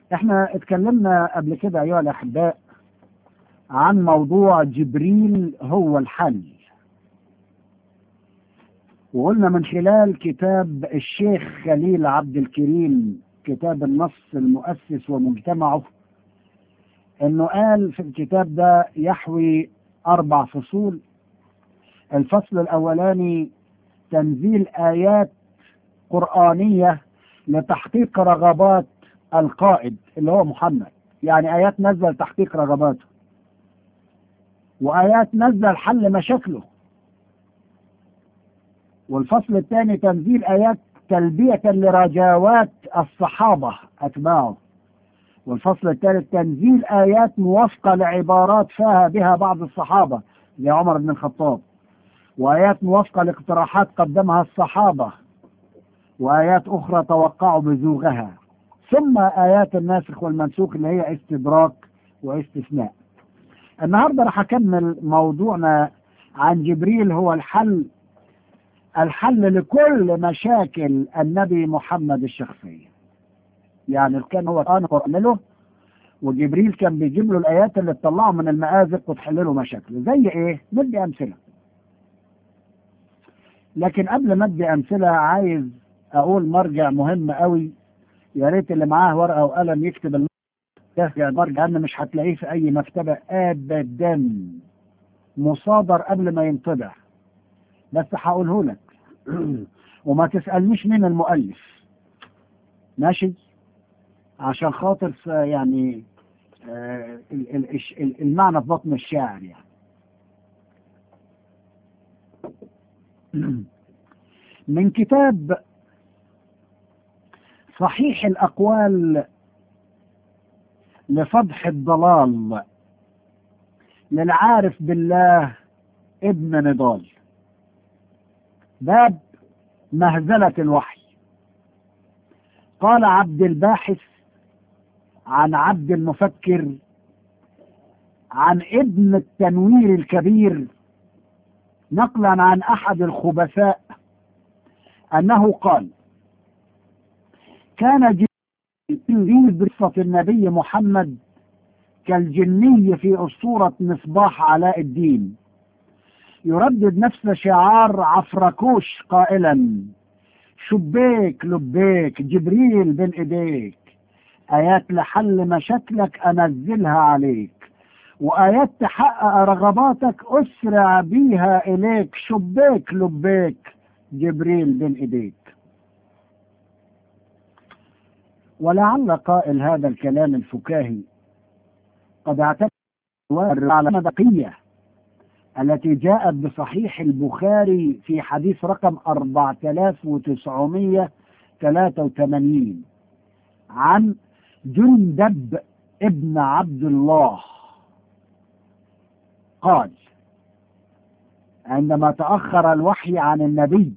احنا اتكلمنا قبل كده ايها الاحباء عن موضوع جبريل هو الحل، وقلنا من خلال كتاب الشيخ خليل عبد الكريم كتاب النص المؤسس ومجتمعه انه قال في الكتاب ده يحوي 4 فصول. الفصل الاولاني تنزيل ايات قرآنية لتحقيق رغبات القائد اللي هو محمد، يعني آيات نزل تحقيق رغباته وآيات نزل حل مشاكله. والفصل الثاني تنزيل آيات تلبية لرجاوات الصحابة أتباعه. والفصل الثالث تنزيل آيات موافقة لعبارات فاها بها بعض الصحابة لعمر بن الخطاب، وآيات موافقة لاقتراحات قدمها الصحابة، وآيات أخرى توقعوا بزوغها، ثم آيات الناسخ والمنسوخ اللي هي استدراك واستثناء. النهاردة راح أكمل موضوعنا عن جبريل هو الحل لكل مشاكل النبي محمد الشخصية. يعني كان هو قرآن له، وجبريل كان بيجيب له الآيات اللي تطلعه من المآزق وتحل له مشاكله. زي إيه؟ ندي أمثلة. لكن قبل ما ادي أمثلة عايز أقول مرجع مهم قوي، يا ريت اللي معاه ورقة وقلم يكتب المرجع، أنه مش هتلاقيه في أي مكتبة أبدا، مصادر قبل ما ينطبع، بس هقوله لك وما تسألنيش مين المؤلف، ماشي؟ عشان خاطر يعني المعنى في بطن الشاعر يعني. من كتاب صحيح الأقوال لفضح الضلال للعارف بالله ابن نضال، باب مهزلة الوحي. قال عبد الباحث عن عبد المفكر عن ابن التنوير الكبير نقلا عن أحد الخبثاء أنه قال: كان جبريل بصفة النبي محمد كالجني في أسطورة مصباح علاء الدين، يردد نفس شعار عفركوش قائلا: شبيك لبيك جبريل بين ايديك، آيات لحل مشاكلك أنزلها عليك، وآيات تحقق رغباتك أسرع بيها إليك، شبيك لبيك جبريل بين ايديك. ولعل قائل هذا الكلام الفكاهي قد اعتمد على المدقية التي جاءت بصحيح البخاري في حديث رقم 4983 عن جندب ابن عبد الله قال: عندما تأخر الوحي عن النبي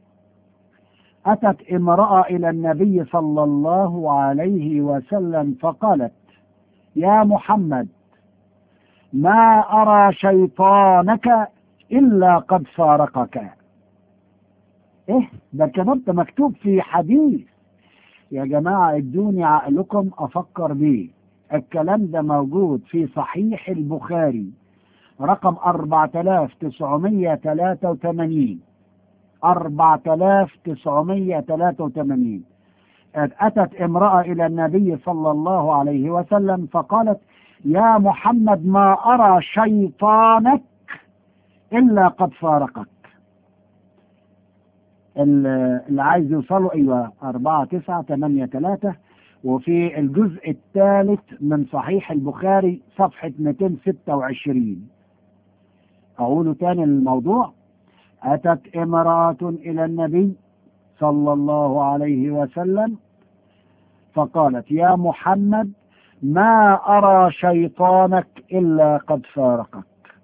أتت امرأة إلى النبي صلى الله عليه وسلم فقالت: يا محمد، ما أرى شيطانك إلا قد فارقك. إيه ده؟ الكلام ده مكتوب في حديث يا جماعة، ادوني عقلكم أفكر بيه. الكلام ده موجود في صحيح البخاري رقم 4983 4983. أتت امرأة إلى النبي صلى الله عليه وسلم فقالت: يا محمد، ما أرى شيطانك إلا قد فارقك. اللي عايز يوصله أيوة 4983، وفي الجزء الثالث من صحيح البخاري صفحة 226. أقوله تاني الموضوع: أتت امرأة إلى النبي صلى الله عليه وسلم فقالت: يا محمد، ما أرى شيطانك إلا قد فارقك.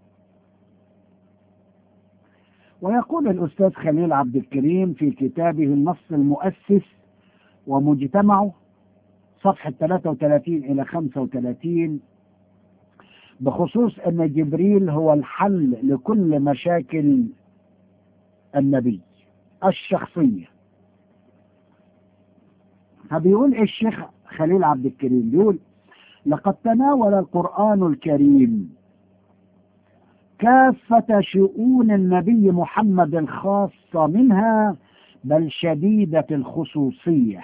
ويقول الأستاذ خليل عبد الكريم في كتابه النص المؤسس ومجتمعه صفحة 33 إلى 35 بخصوص أن جبريل هو الحل لكل مشاكل النبي الشخصية. فبيقول إيه الشيخ خليل عبد الكريم؟ بيقول: لقد تناول القرآن الكريم كافة شؤون النبي محمد الخاصة منها بل شديدة الخصوصية.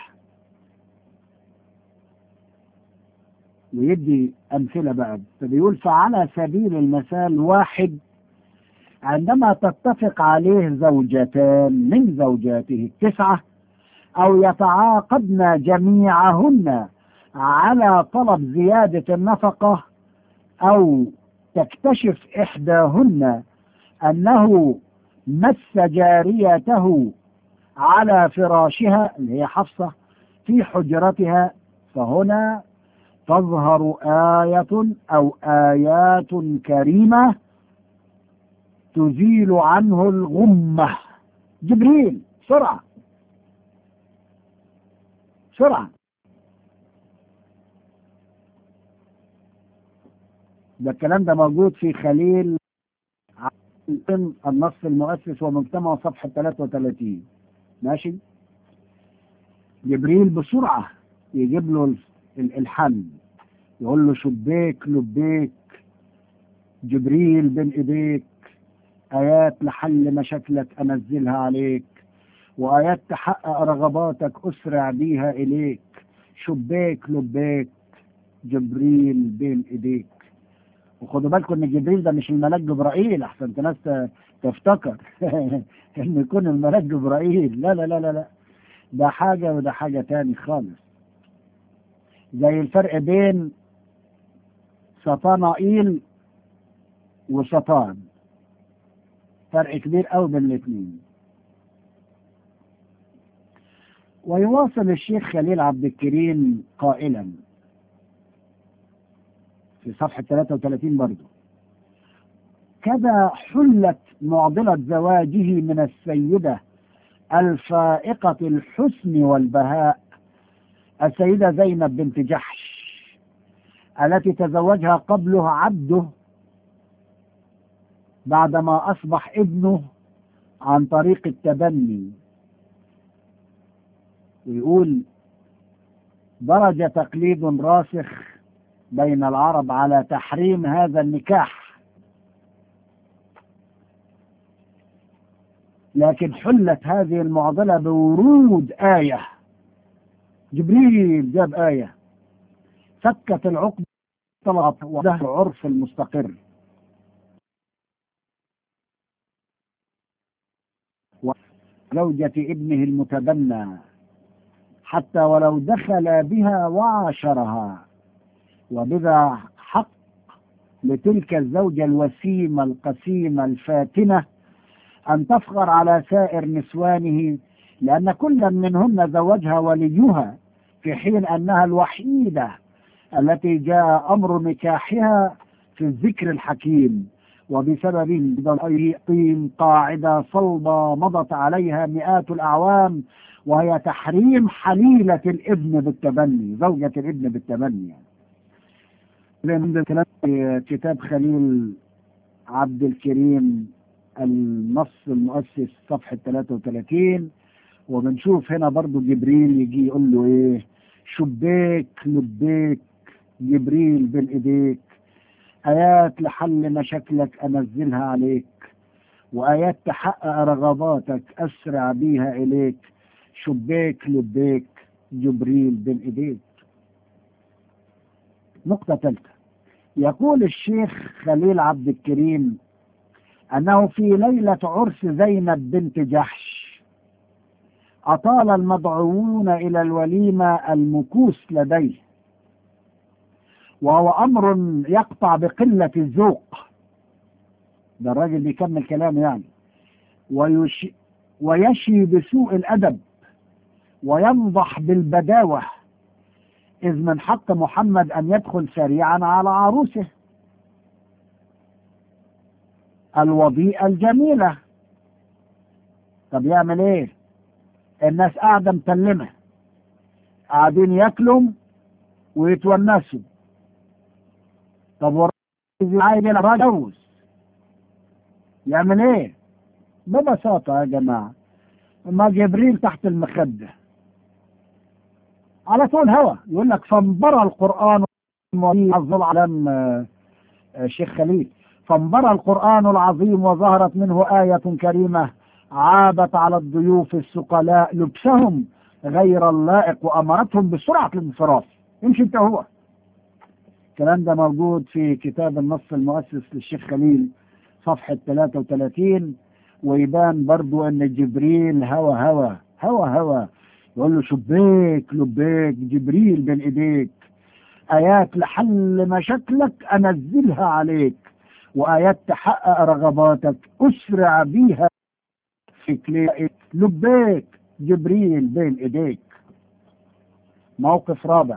ويدي أمثلة بقى، فبيقول: فعلى سبيل المثال، واحد عندما تتفق عليه زوجتان من زوجاته 9 أو يتعاقدن جميعهن على طلب زيادة النفقة، أو تكتشف إحداهن أنه مس جاريته على فراشها اللي هي حفصة في حجرتها، فهنا تظهر آية أو آيات كريمة تزيل عنه الغمة. جبريل سرعة سرعة. ده الكلام ده موجود في خليل النص المؤسس ومجتمع صفحة 33. ماشي. جبريل بسرعة يجيب له الحل، يقول له: شبيك لبيك جبريل بين ايديك، ايات لحل مشاكلك انزلها عليك، وايات تحقق رغباتك اسرع بيها اليك. شبيك لبيك جبريل بين ايديك. وخدوا بالكم ان جبريل ده مش الملاك جبرائيل، احسن ناس تفتكر ان يكون الملاك جبرائيل. لا لا لا لا لا، ده حاجة وده حاجة تاني خالص. زي الفرق بين سطانائيل وسطان، فرق كبير قوي بين الاثنين. ويواصل الشيخ خليل عبد الكريم قائلا في صفحة 33 برضه: كذا حلت معضلة زواجه من السيدة الفائقة الحسن والبهاء السيدة زينب بنت جحش، التي تزوجها قبله عبده بعدما أصبح ابنه عن طريق التبني. ويقول: درج تقليد راسخ بين العرب على تحريم هذا النكاح، لكن حلت هذه المعضلة بورود آية. جبريل جاب آية فكت العقد، طلعت وده العرف المستقر. وزوجة ابنه المتبنى حتى ولو دخل بها وعاشرها، وبذا حق لتلك الزوجة الوسيمة القسيمة الفاتنة أن تفخر على سائر نسوانه، لأن كل منهن زوجها وليها، في حين أنها الوحيدة التي جاء أمر نكاحها في الذكر الحكيم، وبسبب يقيم قاعدة صلبة مضت عليها مئات الأعوام، وهي تحريم حليلة الابن بالتبني، زوجة الابن بالتبني. من كلام كتاب خليل عبد الكريم النص المؤسس صفحة 33. وبنشوف هنا برضو جبريل يجي يقول له ايه: شبيك لبيك جبريل بين ايديك، ايات لحل مشاكلك انزلها عليك، وايات تحقق رغباتك اسرع بيها اليك. شبيك لبيك جبريل بين ايديك. نقطة ثالثة، يقول الشيخ خليل عبد الكريم أنه في ليلة عرس زينب بنت جحش أطال المدعوون إلى الوليمة المكوس لديه، وهو أمر يقطع بقلة الذوق. ده الراجل بيكمل كلامه يعني. ويشي بسوء الأدب وينضح بالبداوة، إذ من حق محمد أن يدخل سريعا على عروسه الوضيئة الجميلة. طب يعمل ايه؟ الناس قاعدة متلمة، قاعدين ياكلوا ويتونسوا. طب والراجل عايز يتجوز يعمل ايه؟ ببساطة يا جماعة، ما جبريل تحت المخدة على طول هوا. يقول لك فانبرى القرآن العظيم الشيخ خليل، فانبرى القرآن العظيم وظهرت منه آية كريمة عابت على الضيوف الثقلاء لبسهم غير اللائق وأمرتهم بسرعة الانصراف. يمشي انت هو. الكلام ده موجود في كتاب النص المؤسس للشيخ خليل صفحة 33. ويبان برضو ان جبريل هوا يقول له شبيك لبيك جبريل بين ايديك، ايات لحل مشاكلك انزلها عليك، وايات تحقق رغباتك اسرع بيها في كليك، لبيك جبريل بين ايديك. موقف رابع،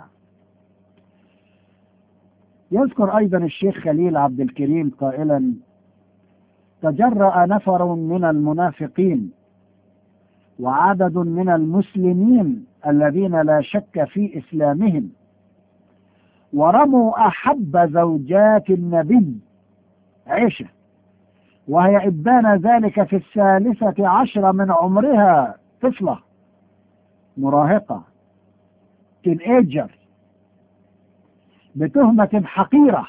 يذكر ايضا الشيخ خليل عبد الكريم قائلا: تجرأ نفر من المنافقين وعدد من المسلمين الذين لا شك في إسلامهم ورموا أحب زوجات النبي عائشة، وهي إبان ذلك في 13 من عمرها، طفلة مراهقة تينيجر، بتهمة حقيرة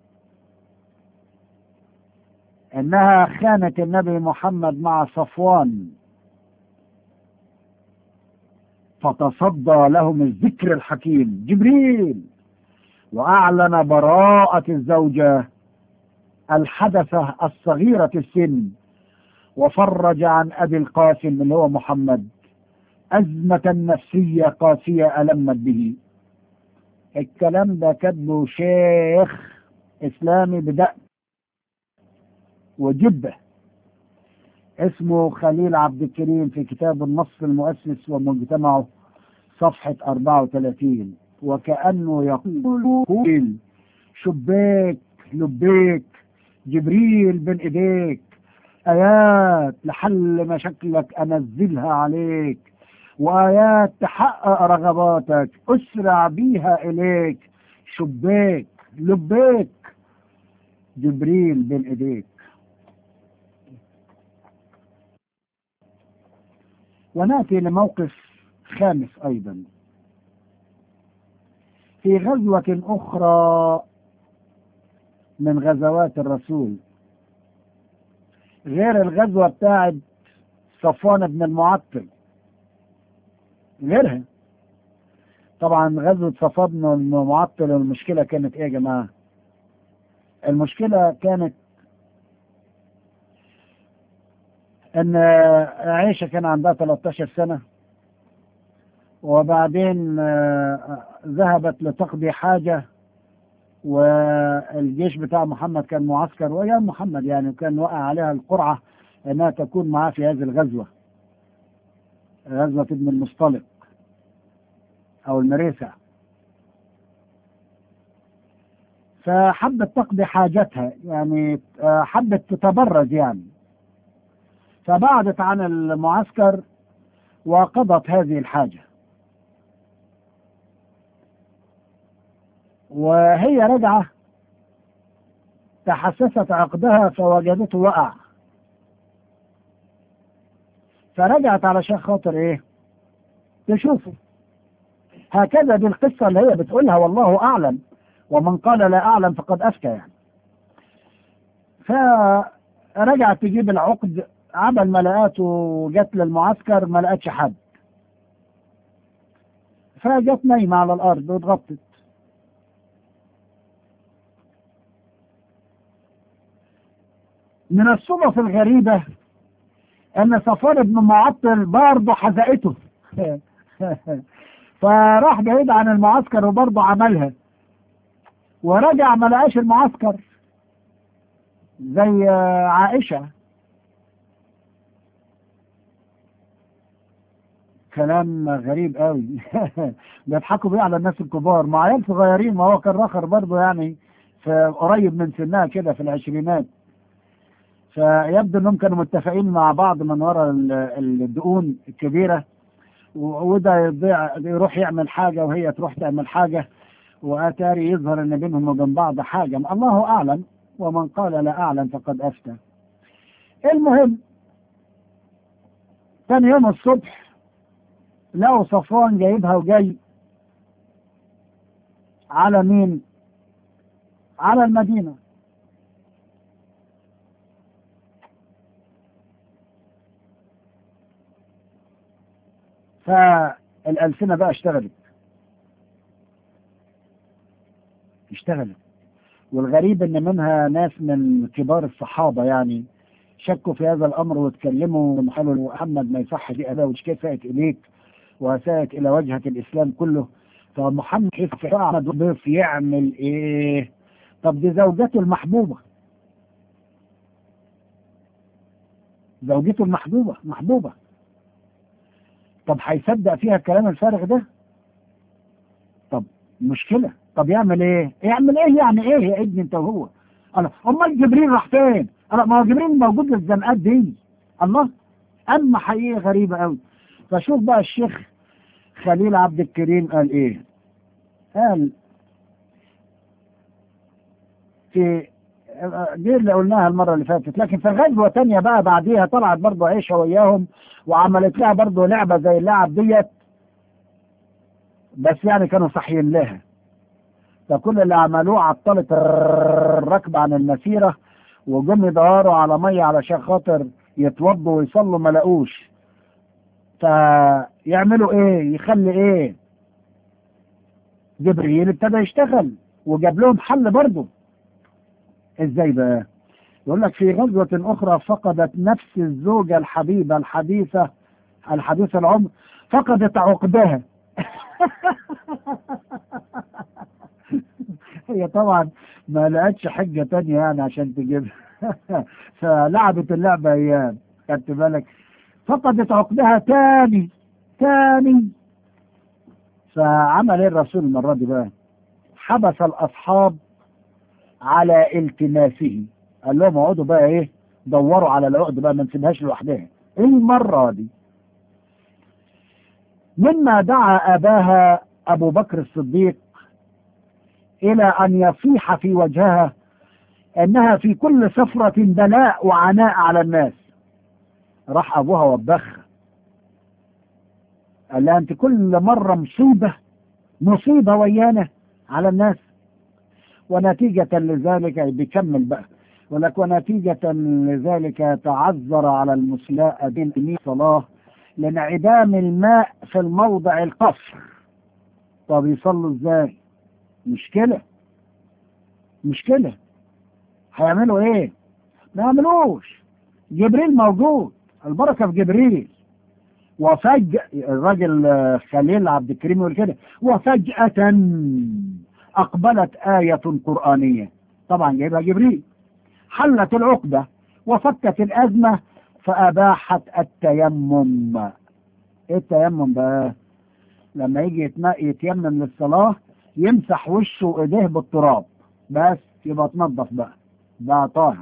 انها خانت النبي محمد مع صفوان، فتصدى لهم الذكر الحكيم جبريل واعلن براءة الزوجة الحدثة الصغيرة السن، وفرج عن ابي القاسم اللي هو محمد ازمة نفسية قاسية المت به. الكلام ده كتبه شيخ اسلامي بدأ وجبه اسمه خليل عبد الكريم في كتاب النص المؤسس ومجتمعه صفحة 34. وكأنه يقول شبيك لبيك جبريل بين ايديك، ايات لحل مشاكلك انزلها عليك، وايات تحقق رغباتك اسرع بيها اليك، شبيك لبيك جبريل بين ايديك. ونأتي لموقف خامس أيضا في غزوة أخرى من غزوات الرسول، غير الغزوة بتاعت صفوان بن المعطل، غيرها. طبعا غزوة صفوان بن المعطل المشكلة كانت ايه يا جماعة؟ المشكلة كانت ان عائشة كان عندها 13 سنة، وبعدين ذهبت لتقضي حاجة، والجيش بتاع محمد كان معسكر ويا محمد يعني، وكان وقع عليها القرعة انها تكون معاه في هذه الغزوة، غزوة ابن المصطلق او المريسع. فحبت تقضي حاجتها يعني، حبت تتبرز يعني، فبعدت عن المعسكر وقضت هذه الحاجة. وهي رجعة تحسست عقدها فوجدته وقع، فرجعت علشان خاطر ايه؟ تشوفه. هكذا دي القصة اللي هي بتقولها، والله أعلم ومن قال لا أعلم فقد أفتى يعني. فرجعت تجيب العقد، عمل ما لقاته، جت للمعسكر ما لقتش حد، فجت نايمة على الأرض واتغطت. من الصدف الغريبة أن صفوان بن معطل برضه حزقته فراح بعيد عن المعسكر وبرضه عملها، ورجع ما لقاش المعسكر زي عائشة. كلام غريب قوي بيضحكوا بيه على الناس الكبار مع عيال صغيرين، ما هو كان راخر برضه يعني في قريب من سنها كده في العشرينات. فيبدو انهم كانوا متفقين مع بعض من وراء الدقون الكبيرة، وده يضيع يروح يعمل حاجة وهي تروح تعمل حاجة، واتاري يظهر ان بينهم وبين بعض حاجة، الله اعلم ومن قال لا اعلم فقد افتى. المهم ثاني يوم الصبح لقوا صفوان جايبها وجاي على مين؟ على المدينة. فالألسنة بقى اشتغلت. والغريب ان منها ناس من كبار الصحابة يعني شكوا في هذا الامر واتكلموا وقالوا محمد ما يصح دي اباه وش كيف ساءت اليك وساءت الى وجهة الاسلام كله. فمحمد كيف احمد ضيف يعمل ايه؟ طب دي زوجته المحبوبة، زوجته محبوبة. طب هيصدق فيها الكلام الفارغ ده؟ طب مشكلة. طب يعمل ايه؟ يعني ايه يا ابني انت وهو؟ انا امال جبريل راح فين؟ انا ما هو جبريل موجود للزنقات دي. الله. اما حقيقة غريبة قوي. فشوف بقى الشيخ خليل عبد الكريم قال ايه. قال في دي اللي قلناها المرة اللي فاتت، لكن في غزوة تانية بقى بعديها طلعت برضه عيشة وياهم وعملت لها برضه لعبة زي اللعب ديت، بس يعني كانوا صاحيين لها. فكل اللي عملوه عطلت الركب عن المسيرة وجم يدوروا على مية علشان خاطر يتوضوا ويصلوا ما لقوش. فيعملوا ايه؟ يخلي ايه؟ جبريل ابتدى يشتغل وجاب لهم حل برضه. ازاي بقى؟ يقول لك في غزوة اخرى فقدت نفس الزوجة الحبيبة الحديثة العمر فقدت عقدها. هي طبعا ما لقتش حجة تانية يعني عشان تجيبها. فلعبت اللعبة ايام. خدت بالك؟ فقدت عقدها تاني. فعمل ايه الرسول المرة دي بقى؟ حبس الاصحاب على التماسه. قال لهم اقعدوا بقى ايه، دوروا على العقد بقى، ما نسيبهاش لوحدها المرة دي. مما دعا اباها ابو بكر الصديق الى ان يصيح في وجهها انها في كل سفرة بلاء وعناء على الناس. راح ابوها وبخها، قال لها انت كل مرة مصيبة ويانا على الناس. ونتيجة لذلك بيكمل بقى، ولك ونتيجة لذلك تعذر على المسلاء بين صلاة لانعدام الماء في الموضع القصر. طب يصلوا ازاي؟ مشكلة. هيعملوا ايه؟ ما يعملوش. جبريل موجود، البركة في جبريل. وفجأة الراجل خليل عبد الكريم يقول كده: وفجأة أقبلت آية قرآنية، طبعا جايبها جبريل، حلت العقدة وفكت الأزمة فأباحت التيمم. إيه التيمم بقى؟ لما يجي يتيمم للصلاة يمسح وشه وإيديه بالتراب بس، يبقى تنظف بقى طاهر.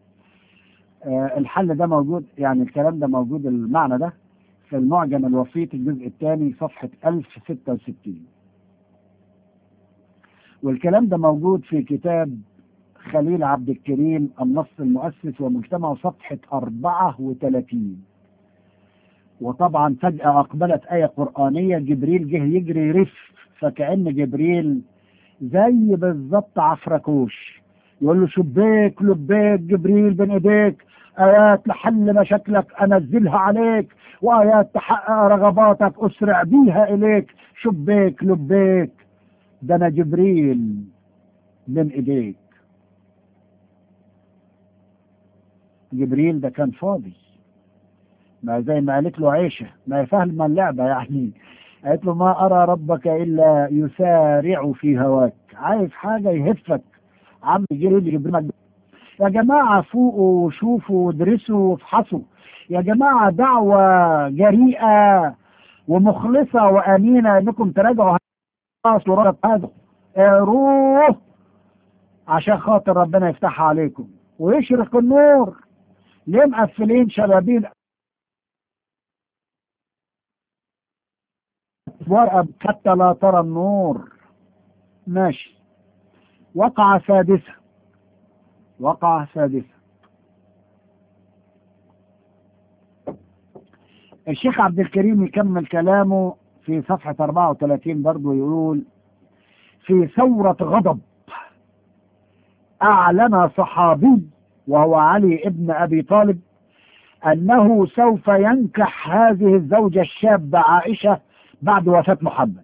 الحل ده موجود، يعني الكلام ده موجود، المعنى ده في المعجم الوسيط الجزء الثاني صفحة 1066. والكلام ده موجود في كتاب خليل عبد الكريم النص المؤسس ومجتمع صفحة 34. وطبعا فجأة أقبلت آية قرآنية، جبريل جه يجري يرف، فكأن جبريل زي بالظبط عفركوش يقول له شبيك لبيك جبريل بين ايديك، آيات لحل مشاكلك أنزلها عليك، وآيات تحقق رغباتك أسرع بيها إليك. شبيك لبيك، ده أنا جبريل بين إيديك. جبريل ده كان فاضي، ما زي ما قالت له عيشة، ما فاهمة اللعبة يعني. قالت له ما أرى ربك إلا يسارع في هواك، عايز حاجة يهفك. عم جبريل يا جماعة فوقوا وشوفوا وادرسوا وافحصوا. يا جماعة دعوة جريئة ومخلصة وأمينة إنكم تراجعوا هذا. روح عشان خاطر ربنا يفتحها عليكم ويشرق النور. ليه مقفلين شبابين ورقة حتى لا ترى النور؟ ماشي. وقعة سادسة. الشيخ عبد الكريم يكمل كلامه في صفحة 34 برضه، يقول: في ثورة غضب أعلن صحابي وهو علي ابن أبي طالب أنه سوف ينكح هذه الزوجة الشابة عائشة بعد وفاة محمد.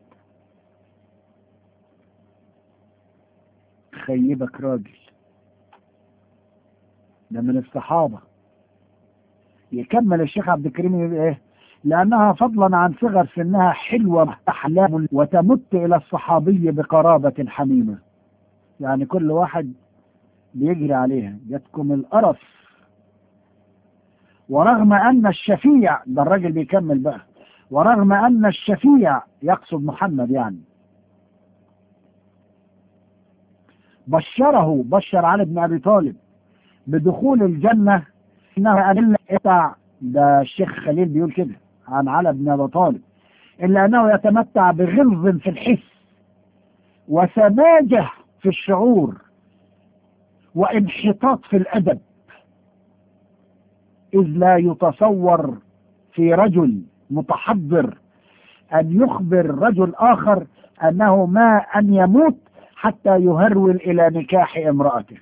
خيبك راجل، ده من الصحابة. يكمل الشيخ عبد الكريم يقول ايه؟ لأنها فضلا عن صغر سنها حلوة أحلام وتمت إلى الصحابي بقرابة حميمة. يعني كل واحد بيجري عليها، جاتكم القرف. ورغم أن الشفيع، ده الراجل بيكمل بقى، ورغم أن الشفيع يقصد محمد يعني بشر علي بن أبي طالب بدخول الجنة، إنها أدلة ده الشيخ خليل بيقول كده عن علي بن أبي طالب، إلا أنه يتمتع بغلظ في الحس وسماجة في الشعور وانحطاط في الأدب، إذ لا يتصور في رجل متحضر أن يخبر رجل آخر أنه ما أن يموت حتى يهرول إلى نكاح امرأته.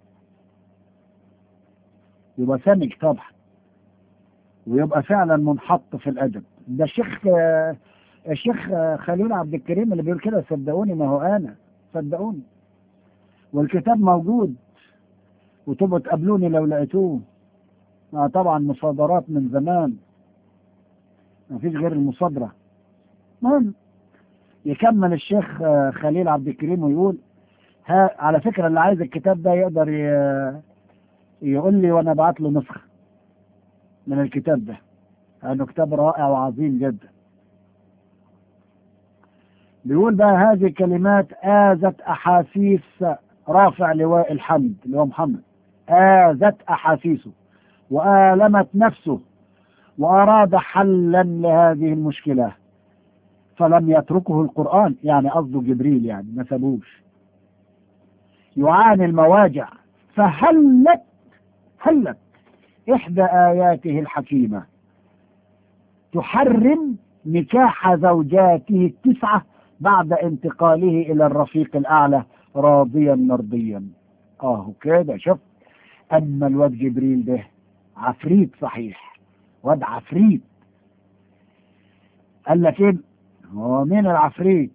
يبقى سمج طبعا، ويبقى فعلا منحط في الأدب. ده الشيخ خليل عبد الكريم اللي بيقول كده، صدقوني، ما هو أنا، صدقوني، والكتاب موجود وتبقوا تقابلوني لو لقيتوه. طبعا مصادرات من زمان، ما فيش غير المصادرة. المهم يكمل الشيخ خليل عبد الكريم ويقول على فكرة اللي عايز الكتاب ده يقدر يقول لي وانا ابعت له نسخة من الكتاب ده، لانه كتاب رائع وعظيم جدا. بيقول بقى هذه كلمات آذت أحاسيس رافع لواء الحمد اللي هو محمد، آذت أحاسيسه وآلمت نفسه، وأراد حلا لهذه المشكلة فلم يتركه القرآن، يعني قصده جبريل، يعني ما سابوش يعاني المواجع، فهلت إحدى آياته الحكيمة تحرم نكاح زوجاته التسعة بعد انتقاله إلى الرفيق الأعلى راضيا مرضيا. كده شوف. أما الواد جبريل ده عفريت صحيح، واد عفريت. قال لك ايه؟ هو مين العفريت؟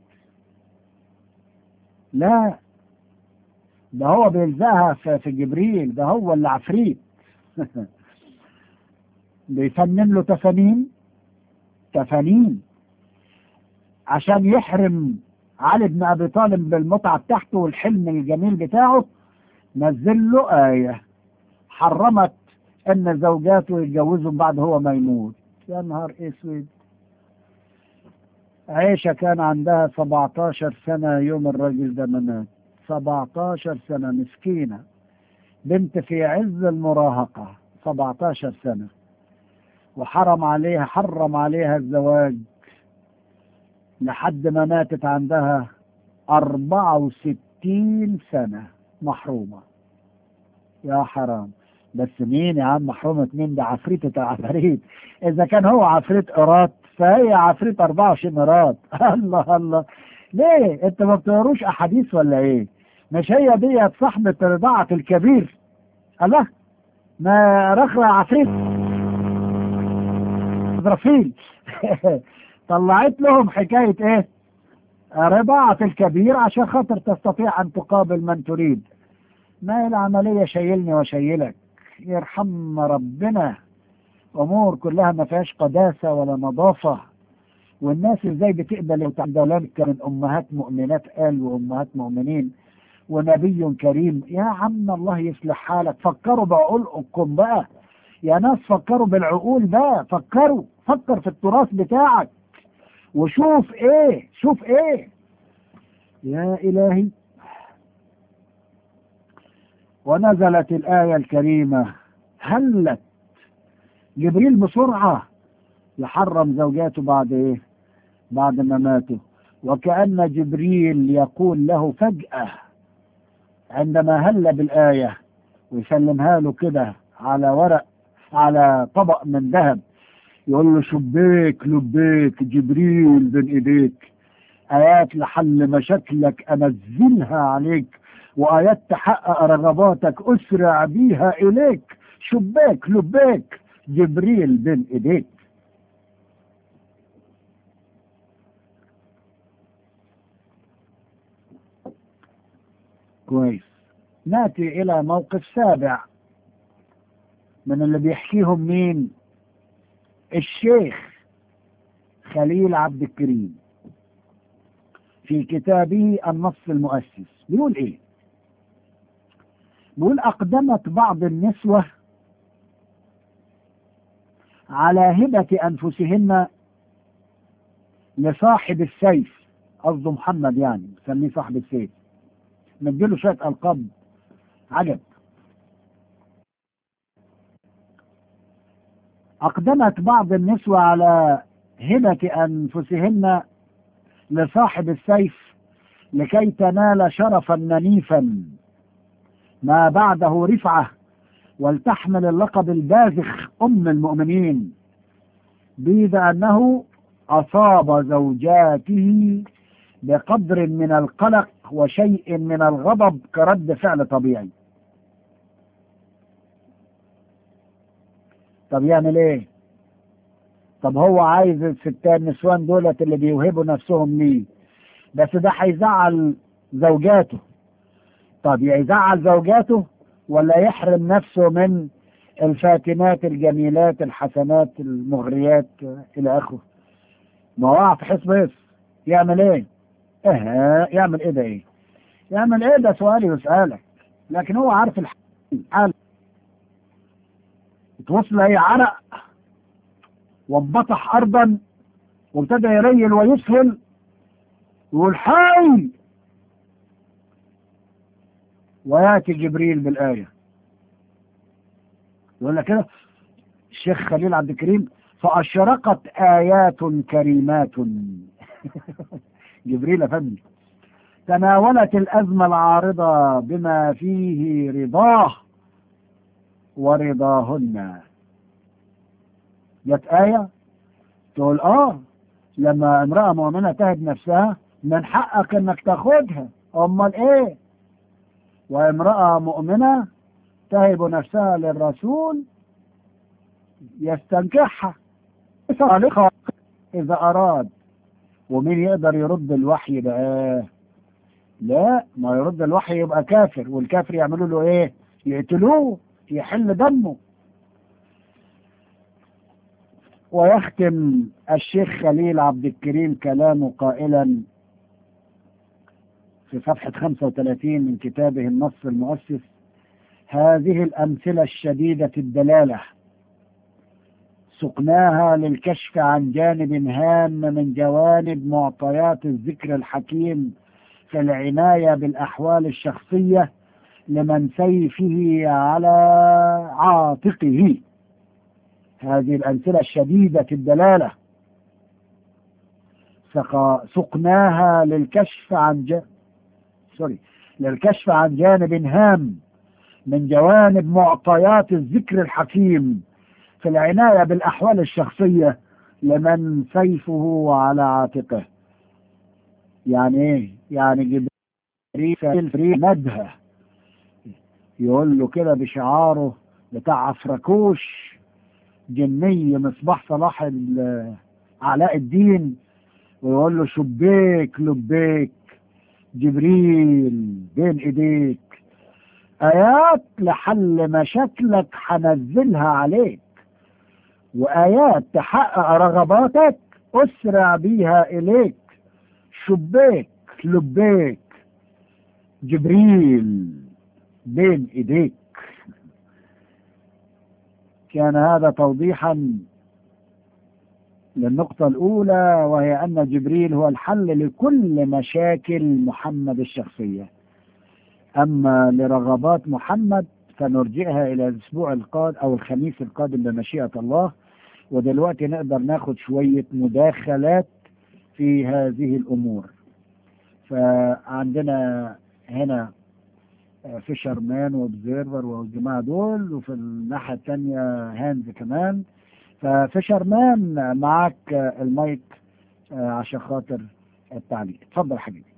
لا، ده هو بيلزقها في جبريل، ده هو اللي عفريت. بيفنن له تفانين عشان يحرم علي بن أبي طالب بالمتعة بتاعته والحلم الجميل بتاعه. نزل له آية حرمت أن زوجاته يتجوزوا بعد هو ما يموت. يا نهار اسود. عائشة كان عندها 17 سنة يوم الرجل ده مات. 17 سنة، مسكينة، بنت في عز المراهقة، 17 سنة، وحرم عليها الزواج لحد ما ماتت عندها 64 سنة محرومة. يا حرام. بس مين يا عم محرومة مين؟ ده عفريتة العفاريت. إذا كان هو عفريت قراط فهي عفريت 24 قراط. الله الله، ليه انت ما بتقروش أحاديث ولا ايه؟ مش هي دي صاحبة رضاعة الكبير؟ الله، ما رخرة عفريت إسرافيل. طلعت لهم حكاية ايه؟ رضاعة الكبير عشان خاطر تستطيع أن تقابل من تريد. ما العملية شيلني وشيلك، يرحم ربنا. أمور كلها ما فيهاش قداسة ولا نظافة. والناس ازاي بتقبل وتعدلك من أمهات مؤمنات قال وأمهات مؤمنين ونبي كريم؟ يا عم الله يصلح حالك. فكروا بعقولكم بقى يا ناس، فكروا بالعقول بقى. فكر في التراث بتاعك وشوف ايه. يا إلهي. ونزلت الآية الكريمة هلت جبريل بسرعة يحرم زوجاته بعد ايه؟ بعد ما ماتوا. وكأن جبريل يقول له فجأة عندما هل بالآية ويسلمها له كده على ورق، على طبق من ذهب، يقول له شبيك لبيك جبريل بين ايديك. آيات لحل مشاكلك أنزلها عليك، وآيات تحقق رغباتك أسرع بيها إليك، شباك لباك جبريل بين إيديك. كويس. نأتي إلى موقف سابع من اللي بيحكيهم مين؟ الشيخ خليل عبد الكريم في كتابه النص المؤسس. بيقول إيه؟ بيقول: أقدمت بعض النسوة على هبة أنفسهن لصاحب السيف، قصده محمد يعني، سميه صاحب السيف، نديله شوية ألقاب عجب. أقدمت بعض النسوة على هبة أنفسهن لصاحب السيف لكي تنال شرفا منيفا ما بعده رفعة، ولتحمل اللقب الباذخ أم المؤمنين، بيد أنه أصاب زوجاته بقدر من القلق وشيء من الغضب كرد فعل طبيعي. طب يعمل ايه؟ طب هو عايز الستات النسوان دولت اللي بيوهبوا نفسهم ليه، بس ده هيزعل زوجاته. طب يزعل زوجاته ولا يحرم نفسه من الفاتنات الجميلات الحسنات المغريات الى اخره؟ ما وقع في حسبه. يعمل ايه؟ يعمل ايه ده؟ ايه يعمل ايه ده؟ سؤالي وسؤالك. لكن هو عارف الحال. توصل اي عرق وانبطح ارضا وابتدى يريل ويسهل ويقول حي، وياتي جبريل بالايه. يقول لك كده الشيخ خليل عبد الكريم: فاشرقت ايات كريمات جبريل افندي تناولت الازمه العارضه بما فيه رضاه ورضاهن. جت ايه تقول لما امرأة مؤمنة تهب نفسها من حقك انك تاخدها، امال ايه؟ وامرأة مؤمنة تهب نفسها للرسول يستنكحها صالحة اذا اراد. ومين يقدر يرد الوحي بقى؟ لا، ما يرد الوحي يبقى كافر، والكافر يعملوا له ايه؟ يقتلوه، يحل دمه. ويختم الشيخ خليل عبد الكريم كلامه قائلا في صفحة 35 من كتابه النص المؤسس: هذه الأمثلة الشديدة الدلالة سقناها للكشف عن جانب هام من جوانب معطيات الذكر الحكيم في العناية بالأحوال الشخصية لمن سيفه على عاتقه. هذه الأمثلة الشديدة الدلالة سقناها للكشف عن جانب هام من جوانب معطيات الذكر الحكيم في العناية بالأحوال الشخصية لمن سيفه على عاتقه. يعني ايه؟ يعني جبريل في ندهة يقول له كده بشعاره بتاع عفركوش جني مصباح صلاح علاء الدين، ويقول له شبيك لبيك جبريل بين ايديك، ايات لحل مشاكلك هنزلها عليك، وايات تحقق رغباتك اسرع بيها اليك، شبيك لبيك جبريل بين ايديك. كان هذا توضيحا للنقطة الأولى، وهي أن جبريل هو الحل لكل مشاكل محمد الشخصية. أما لرغبات محمد فنرجعها إلى الأسبوع القادم أو الخميس القادم بمشيئة الله. ودلوقتي نقدر ناخد شوية مداخلات في هذه الأمور. فعندنا هنا فيشرمان وأوبزيرفر والجماعة دول، وفي الناحية الثانية هانز كمان. ففيشرمان معاك المايك عشان خاطر التعليق. اتفضل حبيبي.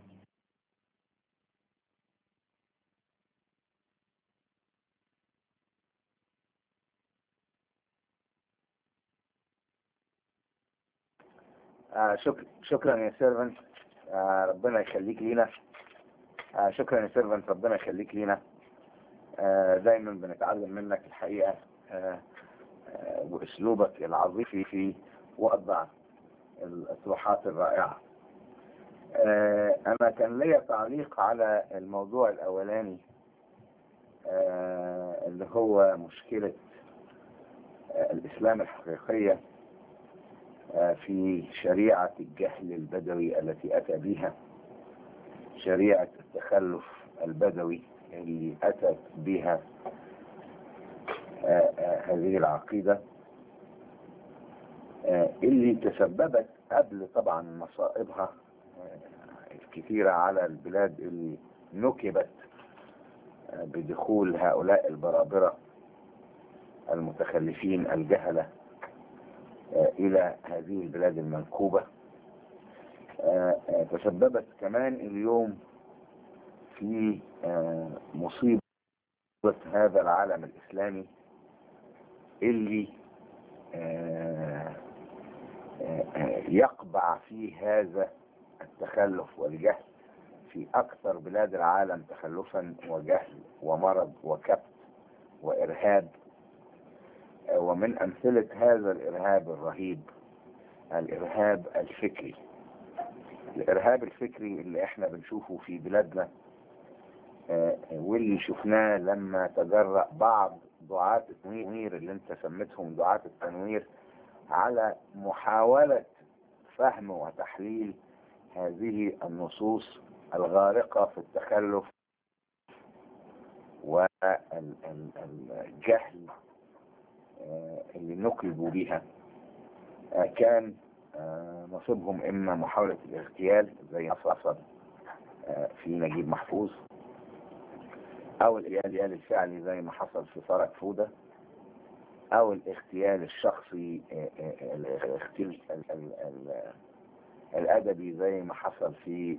شكرا يا سيرفنت. ربنا يخليك لينا. شكرا يا سيرفنت، ربنا يخليك لينا. دايما بنتعلم منك الحقيقة، واسلوبك العظيم في وضع الاطروحات الرائعة. انا كان ليا تعليق على الموضوع الاولاني، اللي هو مشكلة الاسلام الحقيقية في شريعة الجهل البدوي التي اتى بها، شريعة التخلف البدوي اللي اتت بها هذه العقيدة، اللي تسببت قبل طبعا مصائبها الكثيرة على البلاد اللي نكبت بدخول هؤلاء البرابرة المتخلفين الجهلة إلى هذه البلاد المنكوبة. تسببت كمان اليوم في مصيبة هذا العالم الإسلامي اللي يقبع في هذا التخلف والجهل في أكثر بلاد العالم تخلفا وجهل ومرض وكبت وإرهاب. ومن أمثلة هذا الإرهاب الرهيب الإرهاب الفكري. الإرهاب الفكري اللي احنا بنشوفه في بلادنا، واللي شفناه لما تجرأ بعض دعاة التنوير اللي انت سميتهم دعاة التنوير على محاولة فهم وتحليل هذه النصوص الغارقة في التخلف والجهل اللي نكبوا بها. كان نصيبهم إما محاولة الاغتيال زي ما حصل في نجيب محفوظ، أو الاغتيال الفعلي زي ما حصل في طارق فودة، أو الاغتيال الشخصي الاغتيال الأدبي زي ما حصل في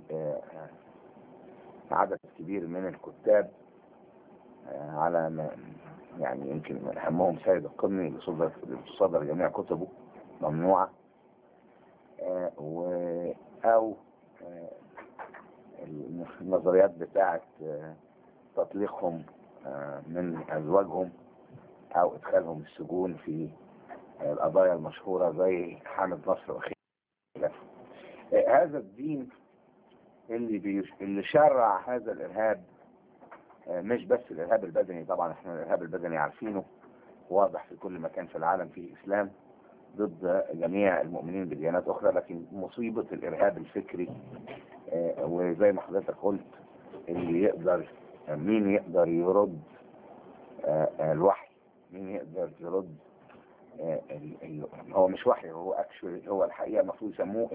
عدد كبير من الكتاب، على يعني يمكن من أهمهم سيد القطني اللي صدر جميع كتبه ممنوعة، أو النظريات بتاعة تطليقهم من أزواجهم أو إدخالهم السجون في القضايا المشهورة زي حامد نصر وخلافه. هذا الدين اللي شرع هذا الإرهاب، مش بس الإرهاب البدني، طبعا احنا الإرهاب البدني عارفينه واضح في كل مكان في العالم فيه إسلام ضد جميع المؤمنين بديانات أخرى، لكن مصيبة الإرهاب الفكري، وزي ما حضرتك قلت مين يقدر يرد الوحي، مين يقدر يرد هو مش وحي، هو اكشولي هو الحقيقة المفروض يسموه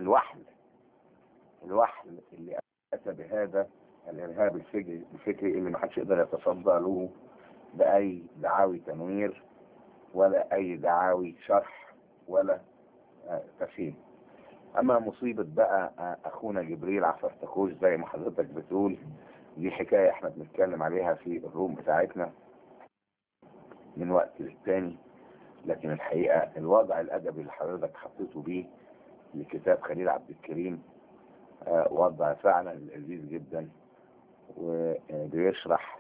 الوحل اللي أتى بهذا الإرهاب الفكري اللي ما حدش يقدر يتصدى له بأي دعاوي تنوير ولا أي دعاوي شرح ولا تفهيم. أما مصيبة بقى أخونا جبريل عفرتكوش زي ما حضرتك بتقول، دي حكاية احنا بنتكلم عليها في الروم بتاعتنا من وقت للتاني، لكن الحقيقة الوضع الأدبي اللي حضرتك حطيته بيه لكتاب خليل عبد الكريم وضع فعلا لذيذ جدا، وبيشرح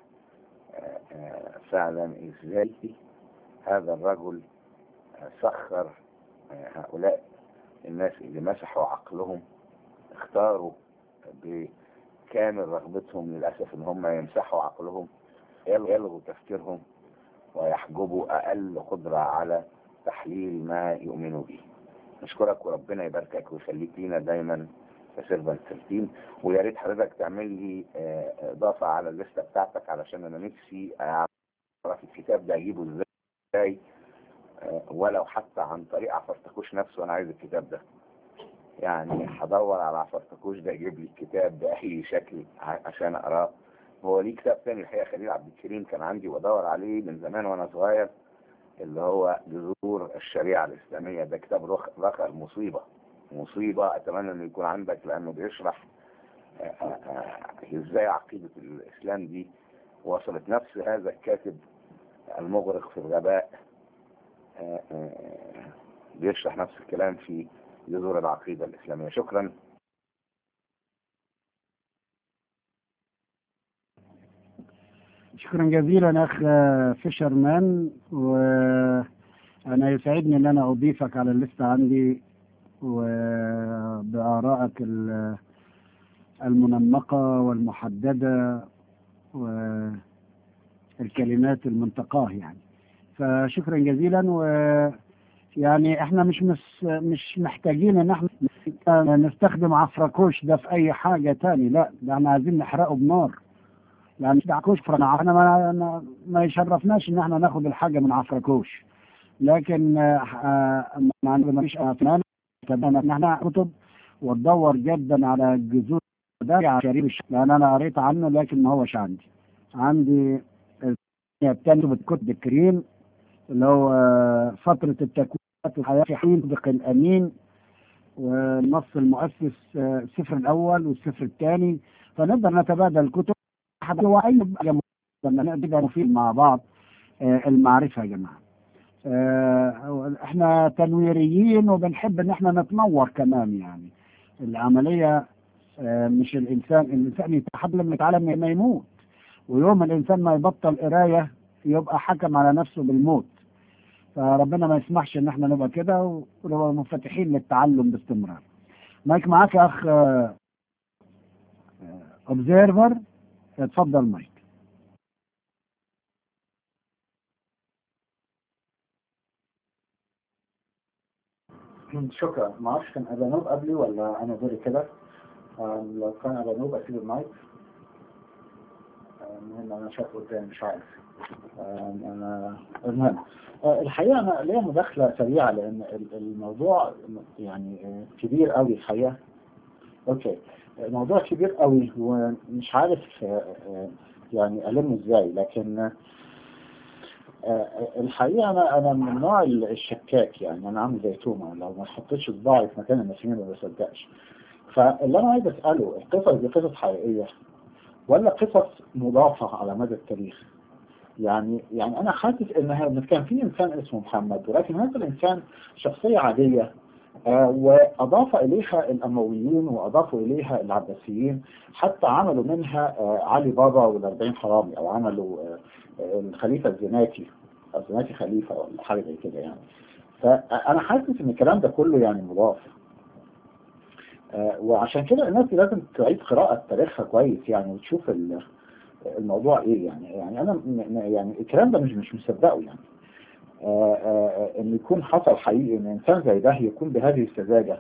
فعلا ازاي هذا الرجل سخر هؤلاء الناس اللي مسحوا عقلهم، اختاروا بكامل رغبتهم للأسف ان هم يمسحوا عقلهم، يلغوا تفكيرهم ويحجبوا اقل قدرة على تحليل ما يؤمنوا به. نشكرك وربنا يباركك ويخليك لينا دايما كسيرفنت 13، ويا ريت حضرتك تعمل لي اضافه على الليسته بتاعتك علشان انا نفسي اعرف الكتاب ده اجيبه ازاي، ولو حتى عن طريق عفرتكوش نفسه. انا عايز الكتاب ده، يعني هدور على عفرتكوش ده يجيب لي الكتاب باي شكل عشان اقراه. هو ليه كتاب تاني الحقيقه خليل عبد الكريم كان عندي وادور عليه من زمان وانا صغير، اللي هو جذور الشريعه الاسلاميه. ده كتاب رخر مصيبه مصيبة. أتمنى أنه يكون عندك، لأنه بيشرح إزاي عقيدة الإسلام دي وصلت. نفس هذا الكاتب المغرق في الغباء بيشرح نفس الكلام في جذور العقيدة الإسلامية. شكرا. شكرا جزيلا أخ فيشرمان، وأنا يسعدني أن أنا أضيفك على الليستة عندي وبآرائك المنمقة والمحددة والكلمات المنتقاه يعني. فشكرا جزيلا. ويعني احنا مش محتاجين ان احنا نستخدم عفركوش ده في اي حاجة تاني، لا ده احنا عايزين نحرقه بنار. يعني مش عفركوش، احنا ما يشرفناش ان احنا ناخد الحاجة من عفركوش، لكن ما عندنا مفيش افنان ان احنا كتب وتدور جدا على الجذور ده شريف لان انا قريت عنه، لكن ما هوش عندي الثاني بالكتب الكريم اللي هو فترة التكوين الحياة في حين صدق الأمين، والنص المؤسس السفر الأول والسفر الثاني. فنقدر نتبادل الكتب وأي حاجة نقدر نفيد مع بعض المعرفة يا جماعة. احنا تنويريين وبنحب ان احنا نتنور كمان يعني. العملية مش الإنسان يتحلم يتعلم ما يموت، ويوم الإنسان ما يبطل قراية يبقى حكم على نفسه بالموت. فربنا ما يسمحش ان احنا نبقى كده، ونبقى منفتحين للتعلم باستمرار. مايك معاك يا اخ اوبزيرفر، اتفضل مايك. شكرا. ما اعرفش كان ابانوب قبلي ولا انا غيري كده. لو كان ابانوب اسيب المايك. المهم انا شايف قدامي مش عارف. انا المهم الحقيقه انا ليا مداخله سريعه لان الموضوع يعني كبير قوي الحقيقه. اوكي، الموضوع كبير قوي ومش عارف يعني ألمه ازاي، لكن الحقيقة أنا من النوع الشكاك. يعني أنا عامل زي توما، لو ما حطيتش صباعي في مكان المسامير ما بصدقش. فاللي أنا عايز أسأله، القصص دي قصص حقيقية ولا قصص مضافة على مدى التاريخ؟ يعني أنا حاسس إن كان في إنسان اسمه محمد، ولكن هذا الإنسان شخصية عادية وأضاف إليها الأمويين وأضافوا إليها العباسيين، حتى عملوا منها علي بابا والأربعين حرامي، أو عملوا الخليفة الزناتي خليفة ولا حاجة زي كده يعني. فأنا حاسس إن الكلام ده كله يعني مضاف، وعشان كده الناس لازم تعيد قراءة تاريخها كويس يعني، وتشوف الموضوع إيه يعني أنا يعني الكلام ده مش مصدقه يعني. ان يكون حصل حقيقي ان انسان زي ده يكون بهذه السذاجة،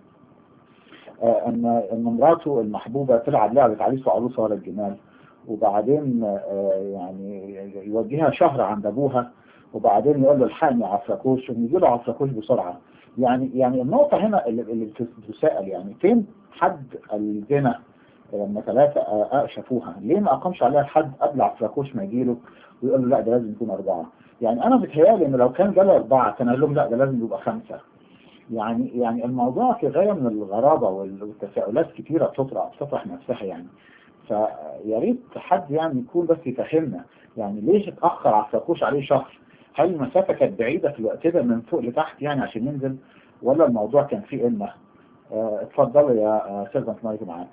ان مراته المحبوبة تلعب لعبة عريس وعروسة ورا الجمال، وبعدين يعني يوديها شهر عند ابوها، وبعدين يقول له الحقني عفركوش، ويجي له عفركوش بسرعة. يعني النقطة هنا اللي بتسأل يعني فين حد الزنا لما ثلاثة شافوها؟ ليه ما أقامش عليها الحد قبل عفركوش ما يجيله ويقول له لا ده لازم يكون 4؟ يعني أنا بتهيألي إن لو كان جاله 4 كان قال لهم لا ده لازم يبقى 5. يعني الموضوع في غاية من الغرابة، والتساؤلات كثيرة بتطرح نفسها يعني. فيا ريت حد يعني يكون بس يفهمنا يعني ليش اتأخر عفركوش عليه شهر؟ هل المسافة كانت بعيدة في الوقت ده من فوق لتحت يعني عشان ينزل، ولا الموضوع كان فيه إلمة؟ اتفضلوا يا سيرفنت مايك معاك.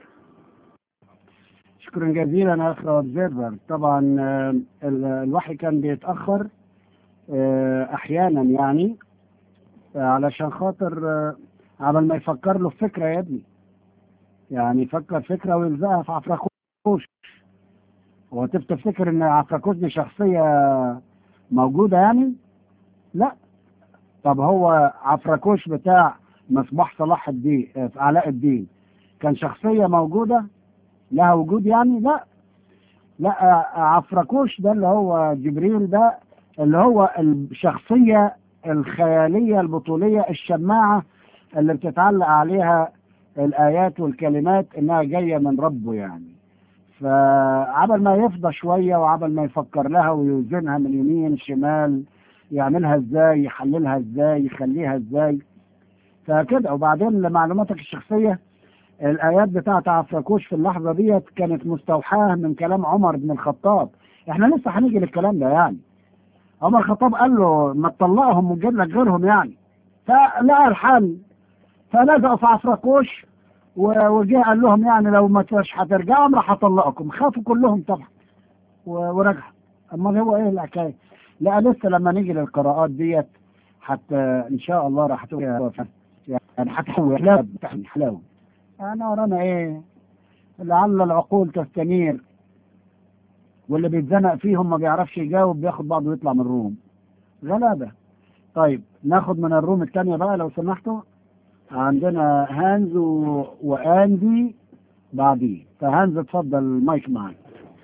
شكرا جزيلا يا اخ اوبزيرفر. طبعا الوحي كان بيتاخر احيانا يعني علشان خاطر عمل ما يفكر له في فكره يا ابني، يعني يفكر فكره ويلزقها في عفركوش. هو تفتكر ان عفركوش دي شخصيه موجوده يعني؟ لا. طب هو عفركوش بتاع مصباح صلاح الدين علاء الدين كان شخصيه موجوده لها وجود يعني؟ لا عفركوش ده اللي هو جبريل، ده اللي هو الشخصية الخيالية البطولية الشماعة اللي بتتعلق عليها الآيات والكلمات إنها جاية من ربه يعني. فعبل ما يفضى شوية وعبل ما يفكر لها ويوزنها من يمين شمال، يعملها ازاي، يحللها ازاي، يخليها ازاي، فكده. وبعدين لمعلوماتك الشخصية، الآيات بتاعت عفركوش في اللحظة ديت كانت مستوحاة من كلام عمر بن الخطاب. احنا لسه هنيجي للكلام ده يعني. عمر الخطاب قال له ما تطلقهم ونجيب لك غيرهم يعني، فلقى الحل فلزقوا في عفركوش وجه قال لهم يعني لو ما مش هترجعوا راح اطلقكم. خافوا كلهم طبعا ورجعوا. امال هو ايه الحكايه؟ لا لسه لما نيجي للقراءات ديت حتى ان شاء الله راح تبقى يعني هتحول حلاوه. انا ورانا ايه؟ لعل العقول تستنير، واللي بيتزنق فيهم ما بيعرفش يجاوب بياخد بعضه ويطلع من الروم. غلابه. طيب ناخد من الروم الثانيه بقى لو سمحتوا. عندنا هانز واندي بعديه. فهانز اتفضل المايك معاك.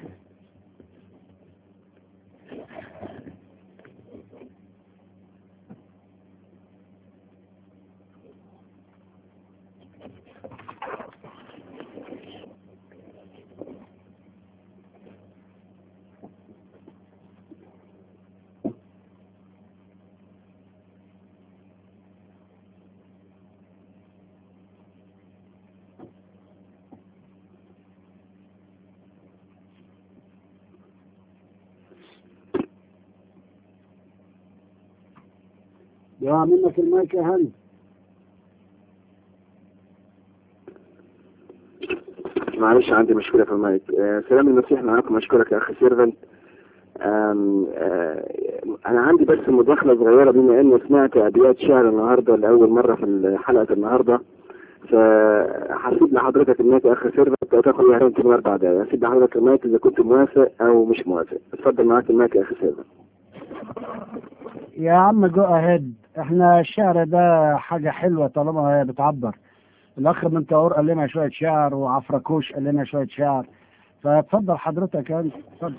يا منك المايك يا هانز. معلش عندي مشكلة في المايك. سلام المسيح معاكم. أشكرك يا أخي سيرفنت. أنا عندي بس مداخلة صغيرة، بما إني سمعت أبيات شعر النهاردة لأول مرة في حلقة النهاردة، فحسيب لحضرتك المايك يا أخي سيرفنت وتاخد يا كلمة 4 دقايق. هسيب لحضرتك المايك إذا كنت موافق أو مش موافق. اتفضل معاك المايك يا أخي سيرفنت. يا عم جو اهيد. احنا الشعر ده حاجة حلوة طالما هي بتعبر. الاخ من طاور قال لنا شوية شعر وعفركوش قال لنا شوية شعر، فتفضل حضرتك يا انت. اتفضل.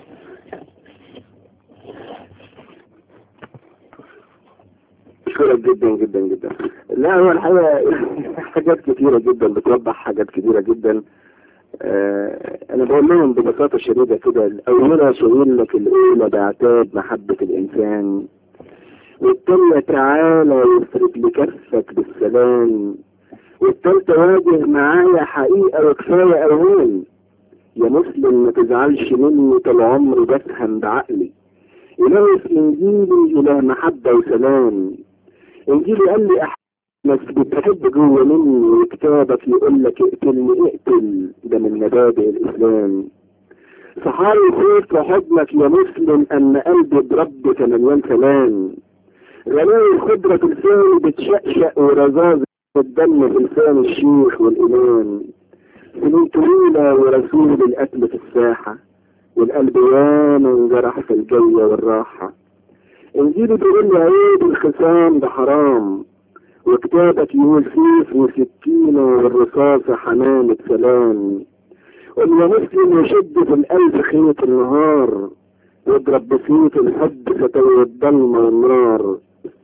أشكرك جدا جدا جدا. لا هو الحقيقة حاجات كتيرة جدا بتوضح حاجات كتيرة جدا. أنا بقول لهم ببساطة شديدة كده، الأولى شغل لك الأولى بعتاب محبة الإنسان، والتانية تعالى يفرد لكفك بالسلام، والتالتة واجه معايا حقيقة وكفاية أوهام. يا مسلم ما تزعلش مني، طول عمري بفهم بعقلي. إلهي في إنجيلي إله محبة وسلام. إنجيلي قال لي ناس بتحب جوه مني، وكتابك يقول لك اقتلني اقتل، ده من مبادئ الإسلام. صحاري خوف وحضنك يا مسلم، أن قلبي برب مليان سلام. غلاوي خضرة لساني بتشقشق ورزاز الدم في لسان الشيخ والإمام. سنين طويلة ورسول القتل في الساحة، والقلب ياما انجرح في الجية والراحة. انجيلي بيقول لي عيب الخصام ده حرام، وكتابك يقول سيف وسكينة والرصاصة حمامة سلام. قل يا مسلم يشد في القلب خيط النهار، واضرب بسيط الحب ستوي الضلمة والنار.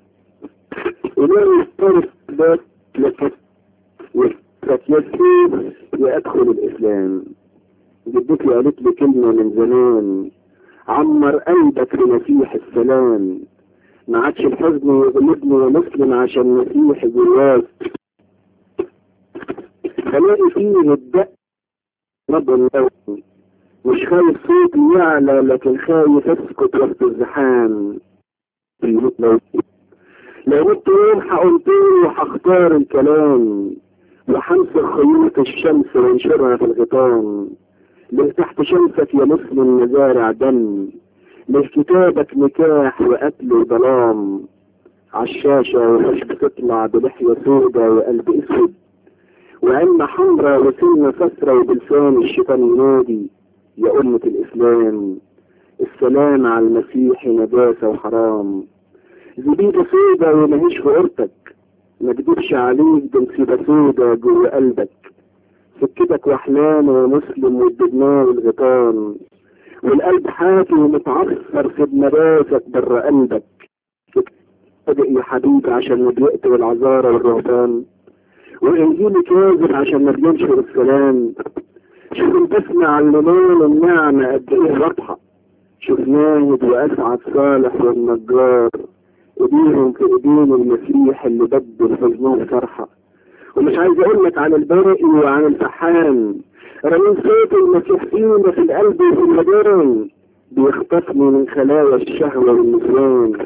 إلهي يختار الثبات لك يسير يأدخل الإسلام. جدتي قالت لي كلمة من زمان، عمر قلبك لمسيح السلام. ما عادش الحزن يغلبني يا مسلم عشان مسيح جواك، خلاني فيه الدق رب الله. مش خايف صوتي يعلى لكن خايف اسكت وسط الزحام. لو مت يوم هقول تاني وهختار الكلام، وهمسك خيوط الشمس وانشرها في الغيطان. من تحت شمسك يا مسلم مزارع دم، من كتابك نكاح وقتل وظلام. عالشاشة ومش بتطلع بلحية سودة وقلب اسود، وعين حمرا وسنة فترة وبلسان الشيطان ينادي يا أمة الإسلام. السلام على المسيح نجاسة وحرام. زبيدة سودة ومهيش في قرتك، ما تجيبش عليك بنسيبة سودة جوه قلبك. سكتك وحلان ومسلم والدماء والغيطان، والقلب حافي ومتعصر في بنباتك بره قلبك. صدق يا حبيبي عشان ما بيقتل العذارى والرهبان، وإنجيل كاذب عشان ما بينشر السلام. شوف تسمع اللمان النعمة قد ايه واضحة. شوف ناهد وأسعد صالح والنجار ايديهم في ايدين المسيح اللي بدل حزنهم فرحة. ومش عايز اقول لك عن الباقي وعن الفحام، رمين صوت المسيح فينا في القلب وفي المدان، بيخطفني من خلايا الشهوة والنسوان.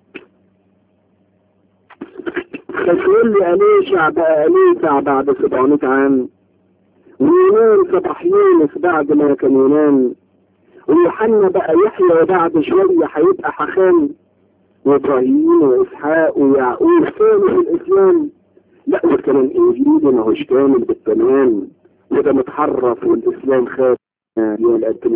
تقول لي أليشع بقى أليشع بعد 700 عام، وينام صباح يونس بعد ما كان ينام، ويوحنا بقى يحيى وبعد شوية هيبقى حخام، وإبراهيم وإسحاق ويعقوب كانوا في الإسلام. لا والكلام الإنجيلي ما هوش كامل بالتمام، وده متحرف والإسلام خاف يا الأدنى.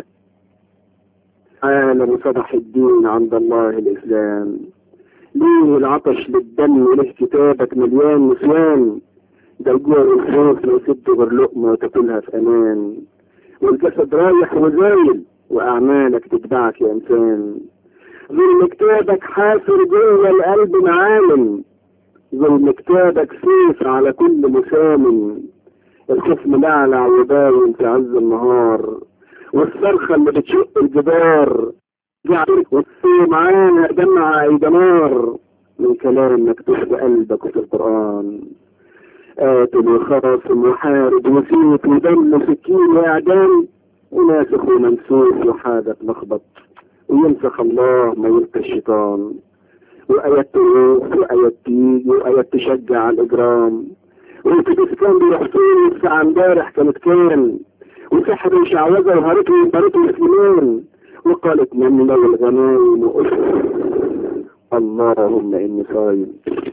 عالم صباح الدين عند الله الإسلام، ليه العطش للدم وله كتابك مليان نسوان، ده الجوع والخوف لو سبت غير لقمة وتاكلها في أمان، والجسد رايح وزايل وأعمالك تتبعك يا إنسان. ظلم كتابك حافر جوه القلب معالم، ظلم كتابك سيف على كل مسامن، الخوف ملعلع وباين في عز النهار، والصرخة اللي بتشق الجدار جعلك وتصير معانا دمع أي دمار، من كلام مكتوب بقلبك وفي القرآن. قاتل وخاصم وحارب وسيف ودم وسكين وإعدام، وناسخ ومنسوخ وحاجة تلخبط، وينسخ الله ما يلقي الشيطان، وآيات تروح وآيات تيجي وآيات تشجع على الإجرام، والكتاب كان بيحصول الساعة امبارح كانت كان، وسحر وشعوذة وهرته وبرته مسلمين، وقالت من لو الغنايم وأسر اللهم إني صايم.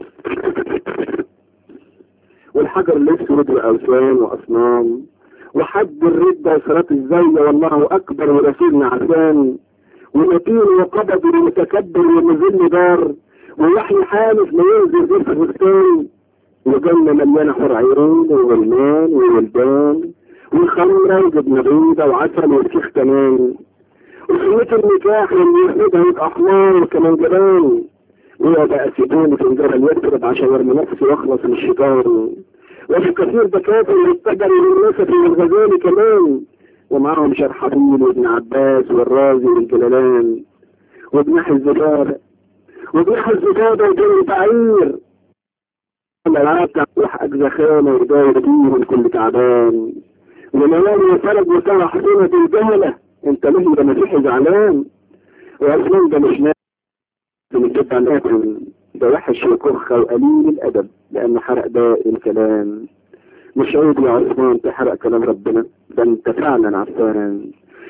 والحجر الأسود وأوثان وأصنام، وحد الردة وصلاة الزاوية والله أكبر ورسولنا عرفان، ومتين وقبض ومتكبر ومذل دار، ووحي حالف ما ينزل غير في فستان، وجنة مليانة حور عيون وغلمان وولدان، وخمرة وجبنة بيضة وعسل وسيخ كمان، وسنة النكاح اللي يحمدها يبقى حمار وكمان جبان، ويا بقى سيبوني في انجار اليسرب عشان ارمي نفسي واخلص من الشيطان. وفي كثير دكاتره يتجر للنسف والغزالي كمان، ومعهم شرحبيل وابن عباس والرازي والجلالان، وجناح الزبابة وجناح الزبابة وجناح البعير، العاقة وحقك زخانة وداير بيه من كل تعبان، وليالي وفرج وسرح حسنة الجهلة، انت ليه ده مسيحي زعلان، وعثمان ده مش ناس بنجيب عن اكل، ده وحش وكخة وقليل الادب لانه حرق باقي الكلام. مش عيب يا عثمان تحرق كلام ربنا، ده انت فعلا عفان.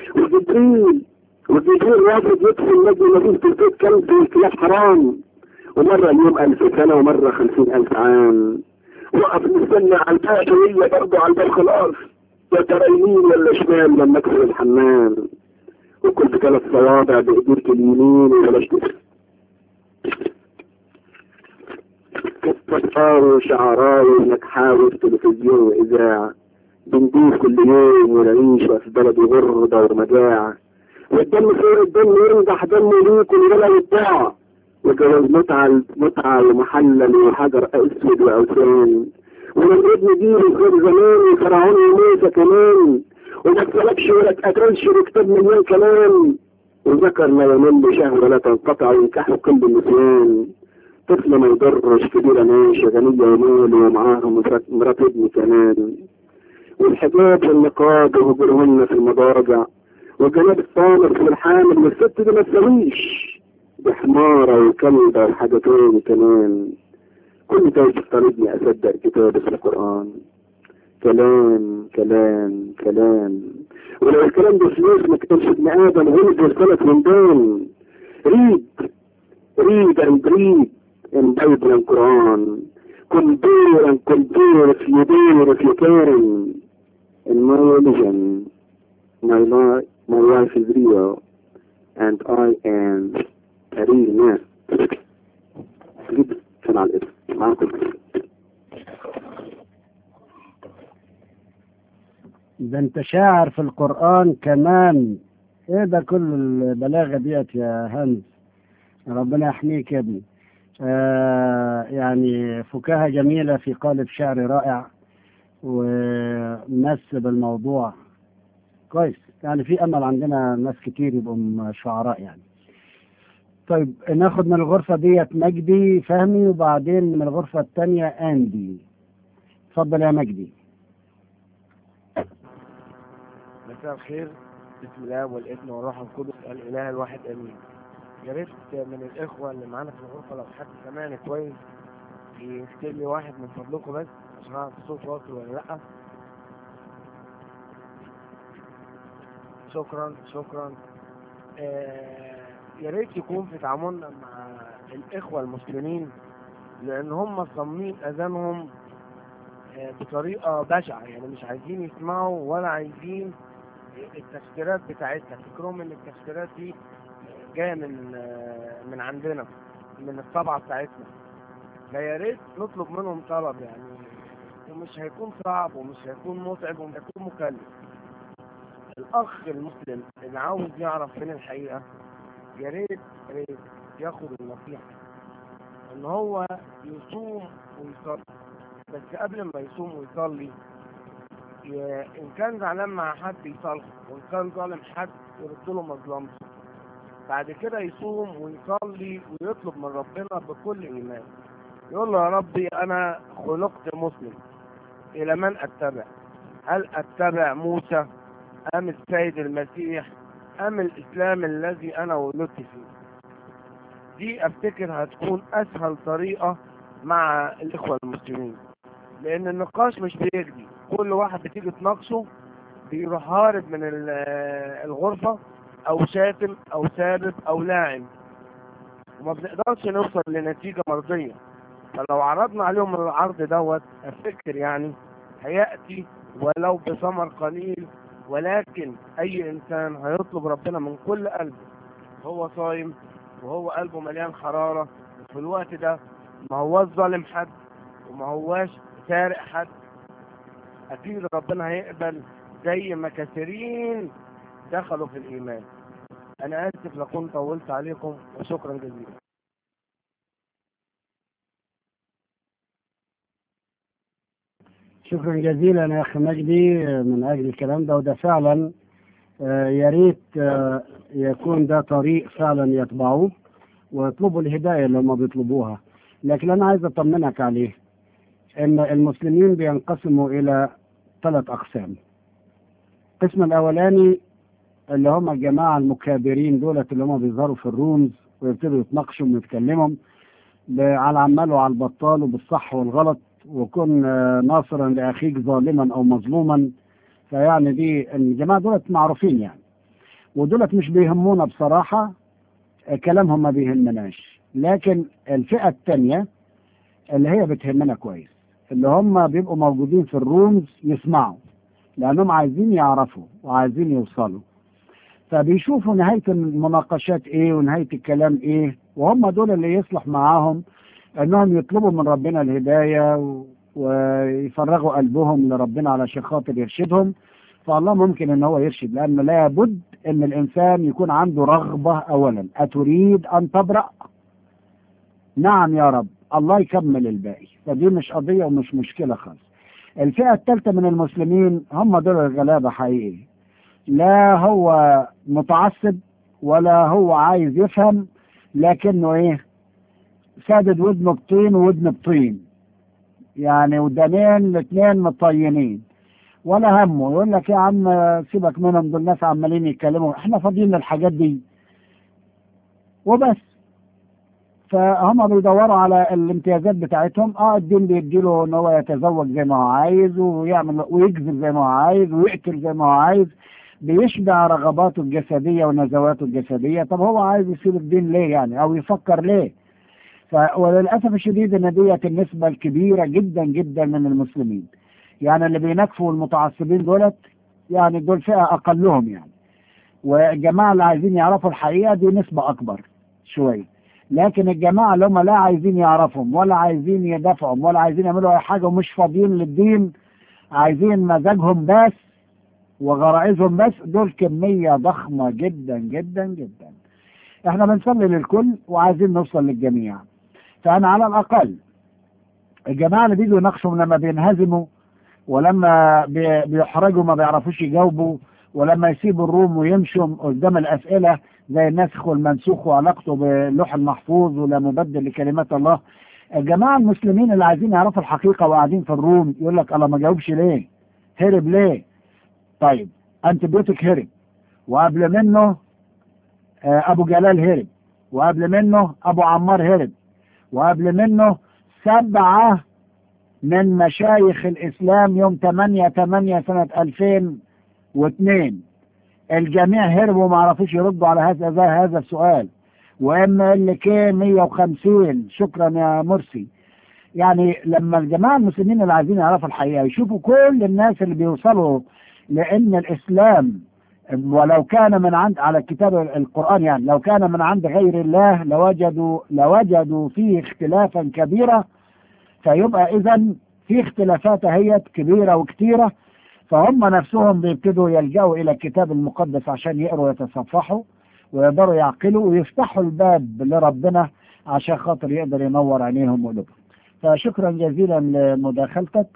وجبريل رافض يدخل نجم نبيه في البيت كلب والكلاب حرام، ومرة اليوم 1000 سنة ومرة 50,000 عام، وقف نستنى على الباب وهي برضه على الباب خلاص، يا ترى يمين ولا شمال لما ادخل الحمام، وكل 3 صوابع بايديك اليمين وبلاش تفهم. كفار شعراوي انك حاول تلفزيون واذاعه، بنضيف كل يوم ونعيش في بلد غربة ومجاعة، والدم فوق الدم ينضح دم ليك ولا يدعى، وجواز متعة ومحلل وحجر اسود واوثان، ولما ابن دين خير زمان وفرعون وموسى كمان، وما اتسلبش ولا اتقتلش وكتاب مليان كلام، وذكر لا يمل شهوة لا تنقطع وينكحوا كل النسوان، طفل ما يضرش كبيرة ماشي غنية ومال ومعاهم مرات ابني كمان، والحجاب والنقاب وهجرهن في المضاجع، وجناب الطامر في الحامل، والست دي ما تسويش بحمارة وكلبة وحاجتين كمان. كل ده يفترضني أصدق كتاب في القرآن، كلام كلام كلام، ولو الكلام ده فلوس ما كتبش ابن آدم غلط والثلاث من دون. read in Bible and Quran, compare if you can. In my religion, my life is real, and I am a real man. كان على الاسم معكم. ده انت شاعر في القرآن كمان، ايه ده كل البلاغة ديت يا هانز، ربنا يحميك يا ابني. يعني فكاهة جميلة في قالب شعر رائع، ومس بالموضوع كويس. يعني في امل عندنا ناس كتير يبقوا شعراء يعني. طيب ناخد من الغرفة ديت مجدي فهمي، وبعدين من الغرفة الثانية أندي. اتفضل يا مجدي. مساء الخير، بسم الله والابن والروح القدس الاله الواحد امين. يا ريت من الاخوه اللي معانا في الغرفه لو حد سمعني كويس يكتب لي واحد من فضلكم بس عشان اعرف الصوت واصل ولا لا. شكرا شكرا. يا ريت يكون في تعاملنا مع الاخوه المسلمين، لان هم صاممين اذانهم بطريقه بشعه، يعني مش عايزين يسمعوا ولا عايزين التفسيرات بتاعتها. فكرهم ان التفسيرات دي جايه من عندنا، من الطبعه بتاعتنا. فيا ريت نطلب منهم طلب، يعني ومش هيكون صعب ومش هيكون متعب ومش هيكون مكلف. الاخ المسلم اللي عاوز يعرف فين الحقيقه، يا ريت ياخد النصيحه ان هو يصوم ويصلي. بس قبل ما يصوم ويصلي، إن كان زعلان مع حد يصالحه، وإن كان ظالم حد يرد له مظلمته. بعد كده يصوم ويصلي ويطلب من ربنا بكل إيمان، يقول له: يا ربي أنا خلقت مسلم، إلى من أتبع؟ هل أتبع موسى أم السيد المسيح أم الإسلام الذي أنا ولدت فيه؟ دي أفتكر هتكون أسهل طريقة مع الإخوة المسلمين، لأن النقاش مش بيجدي. كل واحد بتيجي تناقشه بيروح هارب من الغرفة، أو شاتم أو سابب أو لاعن، وما بنقدرش نوصل لنتيجة مرضية. فلو عرضنا عليهم العرض دوت، أفتكر يعني هيأتي ولو بثمر قليل، ولكن أي إنسان هيطلب ربنا من كل قلبه هو صايم وهو قلبه مليان حرارة، وفي الوقت ده ما هواش ظالم حد وما هواش سارق حد، أكيد ربنا هيقبل زي ما كثيرين دخلوا في الإيمان. أنا آسف لو كنت طولت عليكم، وشكرا جزيلا. شكرا جزيلا يا أخي مجدي من أجل الكلام ده، وده فعلا يا ريت يكون ده طريق فعلا يتبعوه ويطلبوا الهداية اللي هم بيطلبوها. لكن أنا عايز أطمنك عليه إن المسلمين بينقسموا إلى 3 أقسام. القسم الأولاني اللي هم الجماعة المكابرين دولت، اللي هم بيظهروا في الرومز ويبتدوا يتناقشوا ويتكلموا على عمال وعلى البطال وبالصح والغلط، وكن ناصرا لأخيك ظالما أو مظلوما. فيعني دي الجماعة دولت معروفين يعني، ودولت مش بيهمونا بصراحة، كلامهم ما بيهمناش. لكن الفئة الثانية اللي هي بتهمنا كويس، اللي هم بيبقوا موجودين في الرومز يسمعوا، لأنهم عايزين يعرفوا وعايزين يوصلوا، فبيشوفوا نهاية المناقشات ايه ونهاية الكلام ايه، وهم دول اللي يصلح معاهم انهم يطلبوا من ربنا الهداية ويفرغوا قلبهم لربنا علشان خاطر يرشدهم. فالله ممكن ان هو يرشد، لان لابد ان الانسان يكون عنده رغبة. اولا: اتريد ان تبرأ؟ نعم يا رب، الله يكمل الباقي. فدي مش قضية ومش مشكلة خالص. الفئة الثالثة من المسلمين هم دول الغلابة حقيقي، لا هو متعصب ولا هو عايز يفهم، لكنه ايه، سادد ودنه بطين وودن بطين، يعني ودانين الاثنين مطينين، ولا همه. يقول لك يا عم سيبك منهم، دول ناس عمالين يتكلموا، احنا فاضيين للحاجات دي وبس. فهم بيدوروا على الامتيازات بتاعتهم. الدين بيديله ان هو يتزوج زي ما هو عايز، ويعمل ويكذب زي ما هو عايز، ويقتل زي ما هو عايز، بيشبع رغباته الجسدية ونزواته الجسدية. طب هو عايز يسيب الدين ليه يعني، او يفكر ليه؟ وللأسف الشديد ان ديت النسبة الكبيرة جدا جدا من المسلمين، يعني اللي بينكفوا المتعصبين دولت، يعني دول فئة اقلهم يعني، والجماعة اللي عايزين يعرفوا الحقيقة دي نسبة اكبر شوية. لكن الجماعة اللي هم لا عايزين يعرفهم ولا عايزين يدافعهم ولا عايزين يعملوا اي حاجة ومش فاضيين للدين، عايزين مزاجهم بس وغرائزهم بس، دول كمية ضخمة جدا جدا جدا. احنا بنصلي للكل وعايزين نوصل للجميع. فانا على الاقل الجماعة اللي بيجوا يناقشوا لما بينهزموا ولما بيحرجوا ما بيعرفوش يجاوبوا ولما يسيبوا الروم ويمشوا قدام الأسئلة زي الناسخ والمنسوخ وعلاقته باللوح المحفوظ ولا مبدل لكلمات الله. الجماعة المسلمين اللي عايزين يعرفوا الحقيقة وقاعدين في الروم يقول لك الله ما جاوبش ليه؟ هرب ليه؟ طيب أنتبيوتيك هرب، وقبل منه أبو جلال هرب، وقبل منه أبو عمار هرب، وقبل منه 7 من مشايخ الإسلام يوم 8/8 سنة 2002. الجميع هربوا وما عرفوش يردوا على هذا السؤال. وإما اللي كان 150. شكرا يا مرسي. يعني لما الجماعة المسلمين اللي عايزين يعرفوا الحقيقة يشوفوا كل الناس اللي بيوصلوا لأن الإسلام ولو كان من عند على الكتاب القرآن، يعني لو كان من عند غير الله لوجدوا فيه اختلافا كبيرا، فيبقى إذن في اختلافات هي كبيرة وكتيرة. فهم نفسهم بيبتدوا يلجأوا إلى الكتاب المقدس عشان يقروا ويتصفحوا ويقدروا يعقلوا ويفتحوا الباب لربنا عشان خاطر يقدر ينور عينيهم وقلوبهم. فشكرا جزيلا لمداخلتك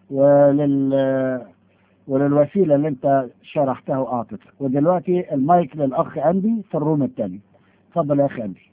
وللوسيلة اللي انت شرحتها وأعطتها. ودلوقتي المايك للأخ أندي في الروم الثاني. اتفضل يا أخي أندي.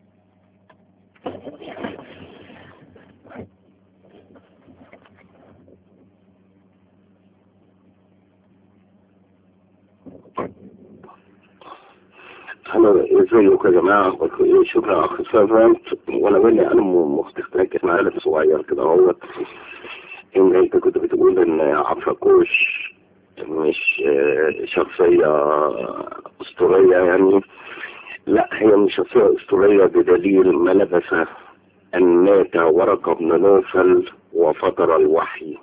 ازيكم يا جماعه؟ شكرا اخ سيرفنت. وانا بني انا مختلف معايا لف صغير كده اهوت، ان انت كنت بتقول ان عفركوش مش شخصيه اسطوريه يعني. لا، هي مش شخصيه اسطوريه بدليل ما لبس ان مات ورقه بن نوفل وفطر الوحي.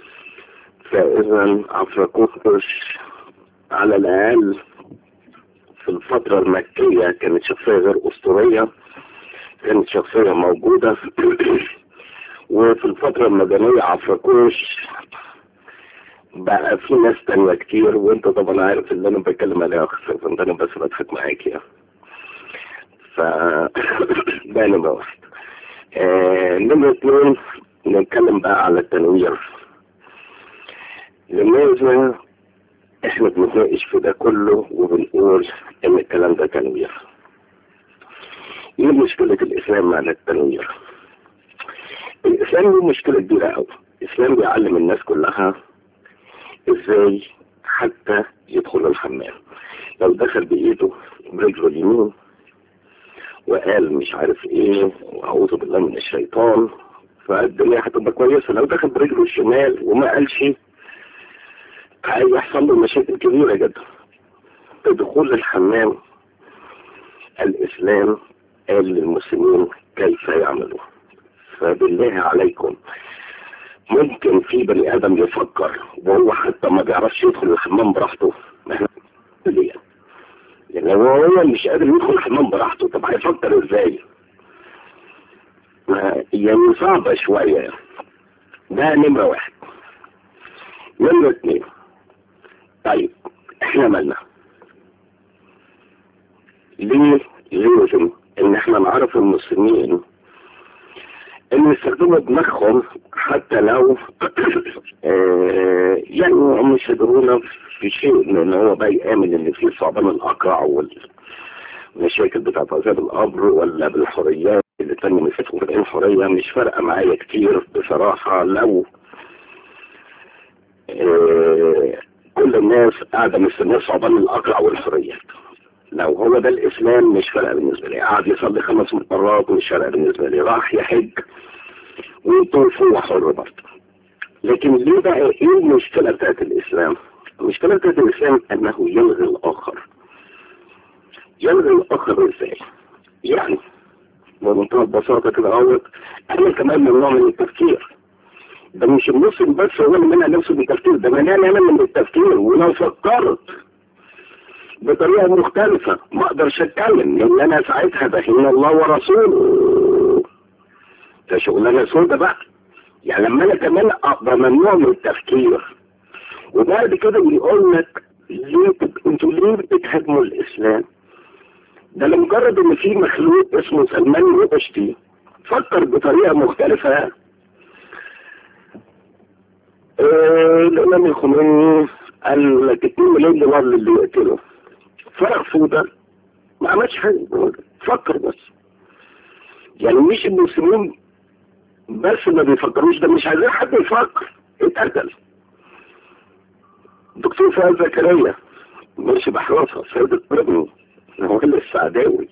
فاذا عفركوش على الاقل في الفترة المكية كانت شخصية غير أسطورية، كانت شخصية موجودة. وفي الفترة المدنية عفركوش بقى في ناس تانية كتير، وانت طبعا عارف اللي انا بتكلم عليه اخ، فانت انا بس بضحك معاك يعني. ده نمرة واحد. نمرة 2 نتكلم بقى على التنوير. لماذا احنا بنتناقش في ده كله وبنقول ان الكلام ده تنوير؟ ايه مشكلة الاسلام مع التنوير؟ الاسلام له مشكلة كبيرة قوي. الاسلام بيعلم الناس كلها ازاي حتى يدخل الحمام. لو دخل بايده برجله اليمين وقال مش عارف ايه واعوذ بالله من الشيطان، فالدنيا هتبقى كويسة. لو دخل برجله الشمال وما قالش هيحصل له مشاكل كبيرة جدا. دخول الحمام الإسلام قال للمسلمين كيف يعملوا. فبالله عليكم، ممكن في بني آدم يفكر وهو حتى ما بيعرفش يدخل الحمام براحته؟ ليه؟ يعني هو مش قادر يدخل الحمام براحته، طب هيفكر ازاي؟ يعني صعبة شوية. ده نمرة واحد. نمرة 2، طيب احنا مالنا؟ ليه لازم ان احنا نعرف المسلمين ان يستخدموا دماغهم حتى لو يعني مش يدرونا في شيء، لان هو بقى يآمن ان في ثعبان الاقرع والمشاكل بتاعت عذاب القبر ولا بالحريات اللي تاني من 46 حرية مش فارقة معايا كتير بصراحة. لو كل الناس قاعدة مستنية ثعبان الاقرع والحريات، لو هو ده الاسلام مش فارقة بالنسبة لي. قاعد يصلي 5 مرات مش فارقة بالنسبة لي. راح يحج ويطوف هو حر برضه. لكن ليه بقى ايه المشكلة بتاعت الاسلام؟ المشكلة بتاعت الاسلام انه يلغي الاخر. يلغي الاخر ازاي؟ يعني بمنتهى البساطة كده اهوت، انا كمان من نوع من التفكير. ده مش المسلم بس هو اللي منع نفسه من التفكير، ده انا من التفكير. ولو فكرت بطريقة مختلفة ما اقدرش اتكلم، لان انا ساعتها بهين الله ورسوله. ده شغلانة سودة بقى. يعني لما انا كمان ابقى ممنوع من التفكير وبعد كده يقول لك ليه انتوا ليه بتهاجموا الاسلام؟ ده لمجرد ان في مخلوق اسمه سلمان الرشدي فكر بطريقة مختلفة. الامام الخميني قال لك 2 مليون دولار اللي يقتله. فرق فوده ما عملش حاجه، فكر بس. يعني مش المسلمين بس ما بيفكروش، ده مش عايزين حد يفكر، اتقتل. الدكتور فؤاد زكريا ماشي بحراسة سيد القرني، هو اللي السعداوي.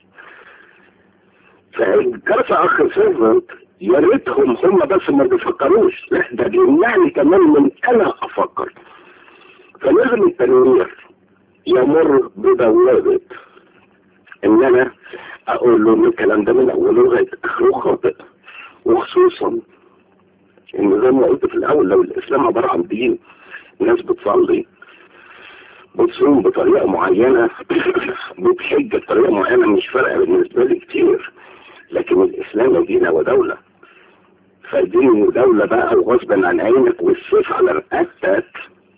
فالكارثة أخ سيرفنت يا ريتهم هم بس ما بيفكروش، لا ده بيمنعني كمان من أنا أفكر. فلازم التنوير يمر ببوابة إن أنا أقول له إن الكلام ده من أوله لغاية آخره خاطئ، وخصوصا إن زي ما قلت في الأول لو الإسلام عبارة عن دين، ناس بتصلي بتصوم بطريقة معينة بتحج بطريقة معينة، مش فارقة بالنسبة لي كتير. لكن الإسلام دين ودولة، فدين ودولة بقى وغصبا عن عينك والسيف على رقبتك.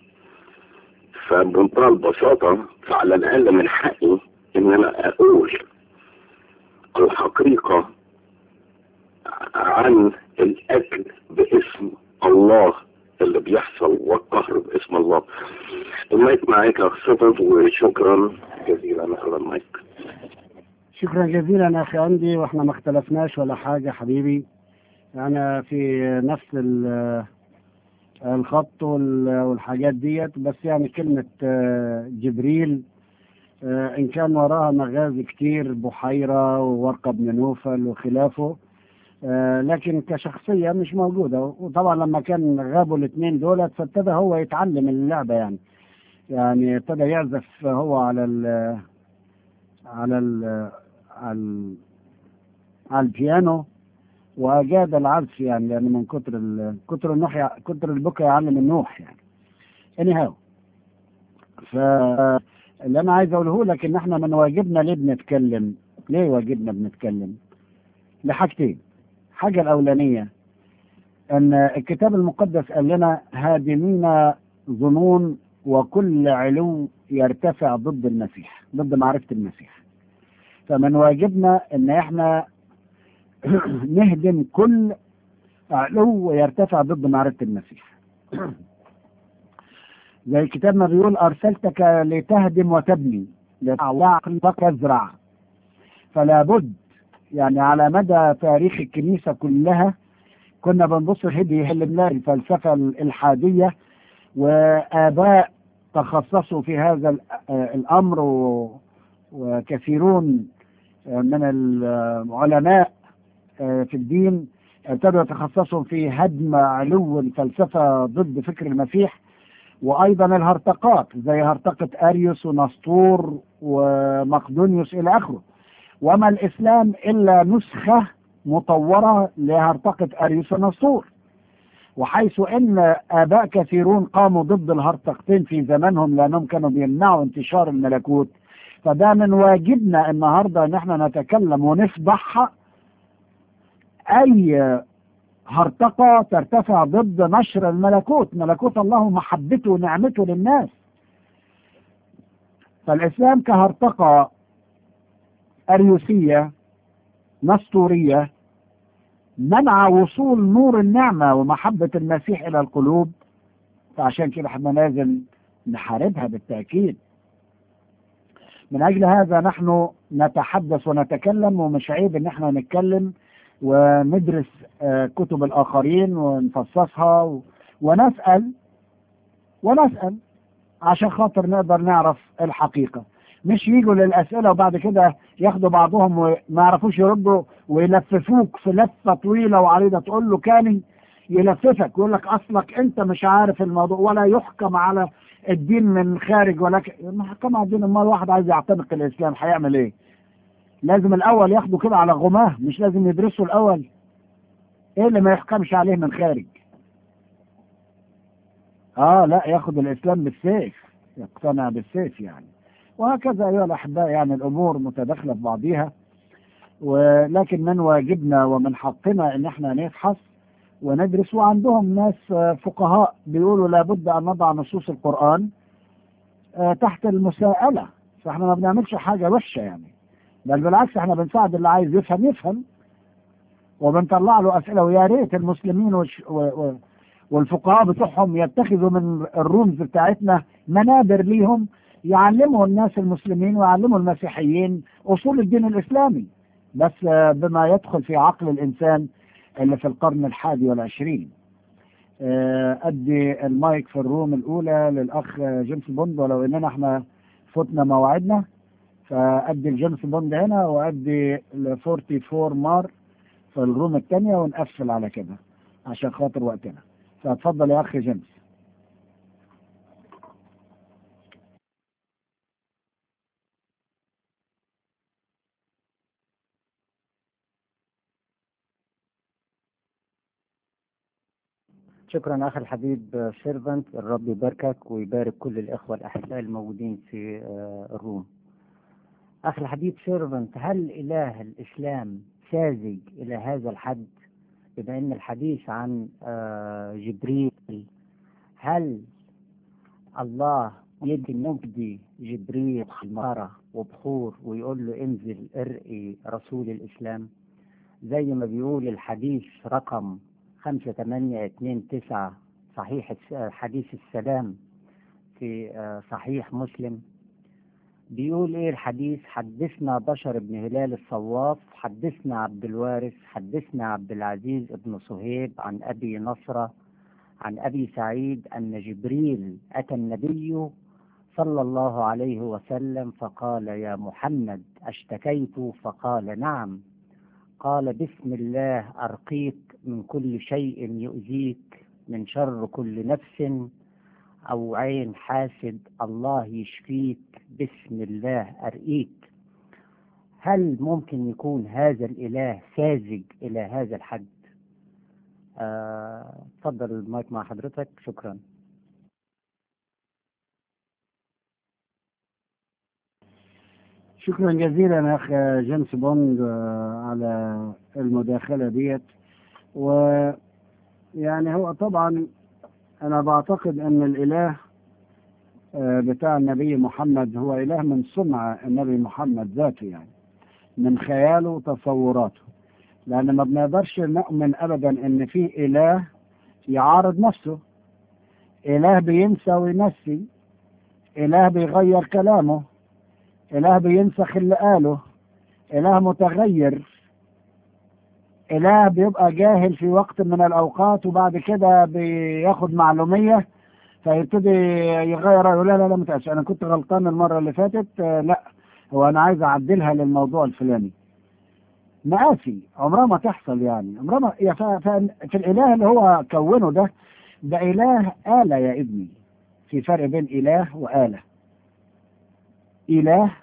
فبمنتهى البساطة فعلى الأقل من حقي إن أنا أقول الحقيقة عن الأكل باسم الله اللي بيحصل، والقهر باسم الله. المايك معاك يا أخ صفت، وشكرا جزيلا على المايك. شكرا جزيلا يا أخي عندي، وإحنا ما اختلفناش ولا حاجة حبيبي. أنا في نفس الخط والحاجات ديت، بس يعني كلمة جبريل إن كان وراها مغازي كتير، بحيرة وورقة بن نوفل وخلافه، لكن كشخصية مش موجودة. وطبعا لما كان غابوا الاثنين دولت فابتدى هو يتعلم اللعبة، يعني ابتدى يعزف هو على البيانو، وأجاد العزف يعني، لأن من كتر البكا يعلم النوح يعني. anyhow، فاللي أنا عايز أقوله لك إن إحنا من واجبنا ليه بنتكلم؟ ليه واجبنا بنتكلم؟ لحاجتين. حاجة الأولانية أن الكتاب المقدس قال لنا هادمين ظنون وكل علو يرتفع ضد المسيح، ضد معرفة المسيح. فمن واجبنا أن إحنا نهدم كل علو يرتفع ضد معرفة المسيح. زي الكتاب ما بيقول أرسلتك لتهدم وتبني، لتعقل تزرع. فلا بد يعني على مدى تاريخ الكنيسة كلها كنا بنبص هدي الفلسفة الإلحادية، وآباء تخصصوا في هذا الأمر، وكثيرون من العلماء في الدين ابتدوا يتخصصوا في هدم علو الفلسفة ضد فكر المسيح. وأيضا الهرطقات زي هرطقة أريوس ونسطور ومقدونيوس إلى آخره. وما الإسلام إلا نسخة مطورة لهرطقة أريوس ونسطور، وحيث أن آباء كثيرون قاموا ضد الهرطقتين في زمانهم لأنهم كانوا بيمنعوا انتشار الملكوت. فده من واجبنا النهاردة أن احنا نتكلم ونفضح أي هرطقة ترتفع ضد نشر الملكوت، ملكوت الله ومحبته ونعمته للناس. فالإسلام كهرطقة أريوسية نسطورية منع وصول نور النعمة ومحبة المسيح إلى القلوب. فعشان كده احنا لازم نحاربها بالتأكيد. من أجل هذا نحن نتحدث ونتكلم، ومش عيب إن احنا نتكلم وندرس كتب الآخرين ونفصصها ونسأل عشان خاطر نقدر نعرف الحقيقة. مش يجوا للأسئلة وبعد كده ياخدوا بعضهم وما يعرفوش يردوا ويلففوك في لفة طويلة وعريضة، تقول له كان يلففك يقول لك أصلك أنت مش عارف الموضوع، ولا يحكم على الدين من خارج، ولكن محكم على الدين. ما الواحد عايز يعتنق الإسلام هيعمل إيه؟ لازم الأول ياخدوا كده على غماه، مش لازم يدرسوا الأول؟ إيه اللي ما يحكمش عليه من خارج؟ لا، ياخد الإسلام بالسيف، يقتنع بالسيف يعني. وهكذا أيها الأحباء، يعني الأمور متداخلة في بعضيها، ولكن من واجبنا ومن حقنا إن احنا نبحث وندرس. وعندهم ناس فقهاء بيقولوا لابد أن نضع نصوص القرآن تحت المساءلة. فاحنا ما بنعملش حاجة وحشة يعني، بل بالعكس احنا بنساعد اللي عايز يفهم، وبنطلع له أسئلة. ويا ريت المسلمين والفقهاء بتوعهم يتخذوا من الرمز بتاعتنا منابر ليهم يعلموا الناس المسلمين ويعلموا المسيحيين أصول الدين الإسلامي، بس بما يدخل في عقل الإنسان اللي في القرن 21. أدي المايك في الروم الأولى للأخ جيمس بوند، ولو إننا احنا فتنا مواعيدنا، فأدي الجيمس بوند هنا وأدي ل 44 مار في الروم الثانية ونقفل على كده عشان خاطر وقتنا. فاتفضل يا أخ جيمس. شكرا أخي الحبيب سيرفنت، الرب يباركك ويبارك كل الإخوة الأحباء الموجودين في الروم. أخي الحبيب سيرفنت، هل إله الإسلام ساذج إلى هذا الحد؟ بما أن الحديث عن جبريل، هل الله يمكن ينقضي جبريل المرة وبخور ويقول له انزل ارقي رسول الإسلام زي ما بيقول الحديث رقم 5829 صحيح حديث السلام في صحيح مسلم؟ بيقول ايه الحديث؟ حدثنا بشر بن هلال الصواف، حدثنا عبد الوارث، حدثنا عبد العزيز بن صهيب عن أبي نصرة عن أبي سعيد أن جبريل أتى النبي صلى الله عليه وسلم فقال يا محمد أشتكيت؟ فقال نعم. قال بسم الله أرقيك من كل شيء يؤذيك، من شر كل نفس أو عين حاسد، الله يشفيك، بسم الله أرقيك. هل ممكن يكون هذا الإله ساذج إلى هذا الحد؟ تفضل المايك مع حضرتك. شكرا. شكرا جزيلا يا أخ جيمس بوند على المداخلة ديت. ويعني هو طبعا أنا بعتقد أن الإله بتاع النبي محمد هو إله من صنع النبي محمد ذاته، يعني من خياله وتصوراته، لأن ما بنقدرش نؤمن أبدا أن في إله يعارض نفسه، إله بينسى وينسي، إله بيغير كلامه، إله بينسخ اللي قاله، إله متغير، إله بيبقى جاهل في وقت من الأوقات وبعد كده بياخد معلومية فيبتدي يغير، يقول لا لا لا متأسف أنا كنت غلطان المرة اللي فاتت، لا هو أنا عايز أعدلها للموضوع الفلاني. مآسي عمرها ما تحصل، يعني عمرها ما في الإله اللي هو كونه ده إله آلة يا ابني. في فرق بين إله وآلة. إله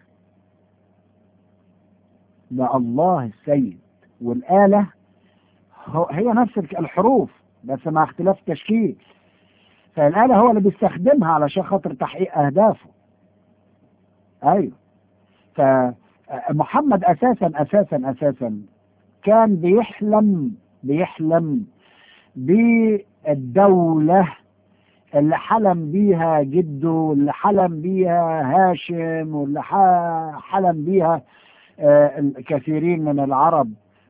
ده الله السيد، والآلة هي نفس الحروف بس مع اختلاف التشكيل. فالآلة هو اللي بيستخدمها علشان خاطر تحقيق أهدافه. أيوه. فمحمد أساسا كان بيحلم بالدولة اللي حلم بيها جده، واللي حلم بيها هاشم، واللي حلم بيها الكثيرين من العرب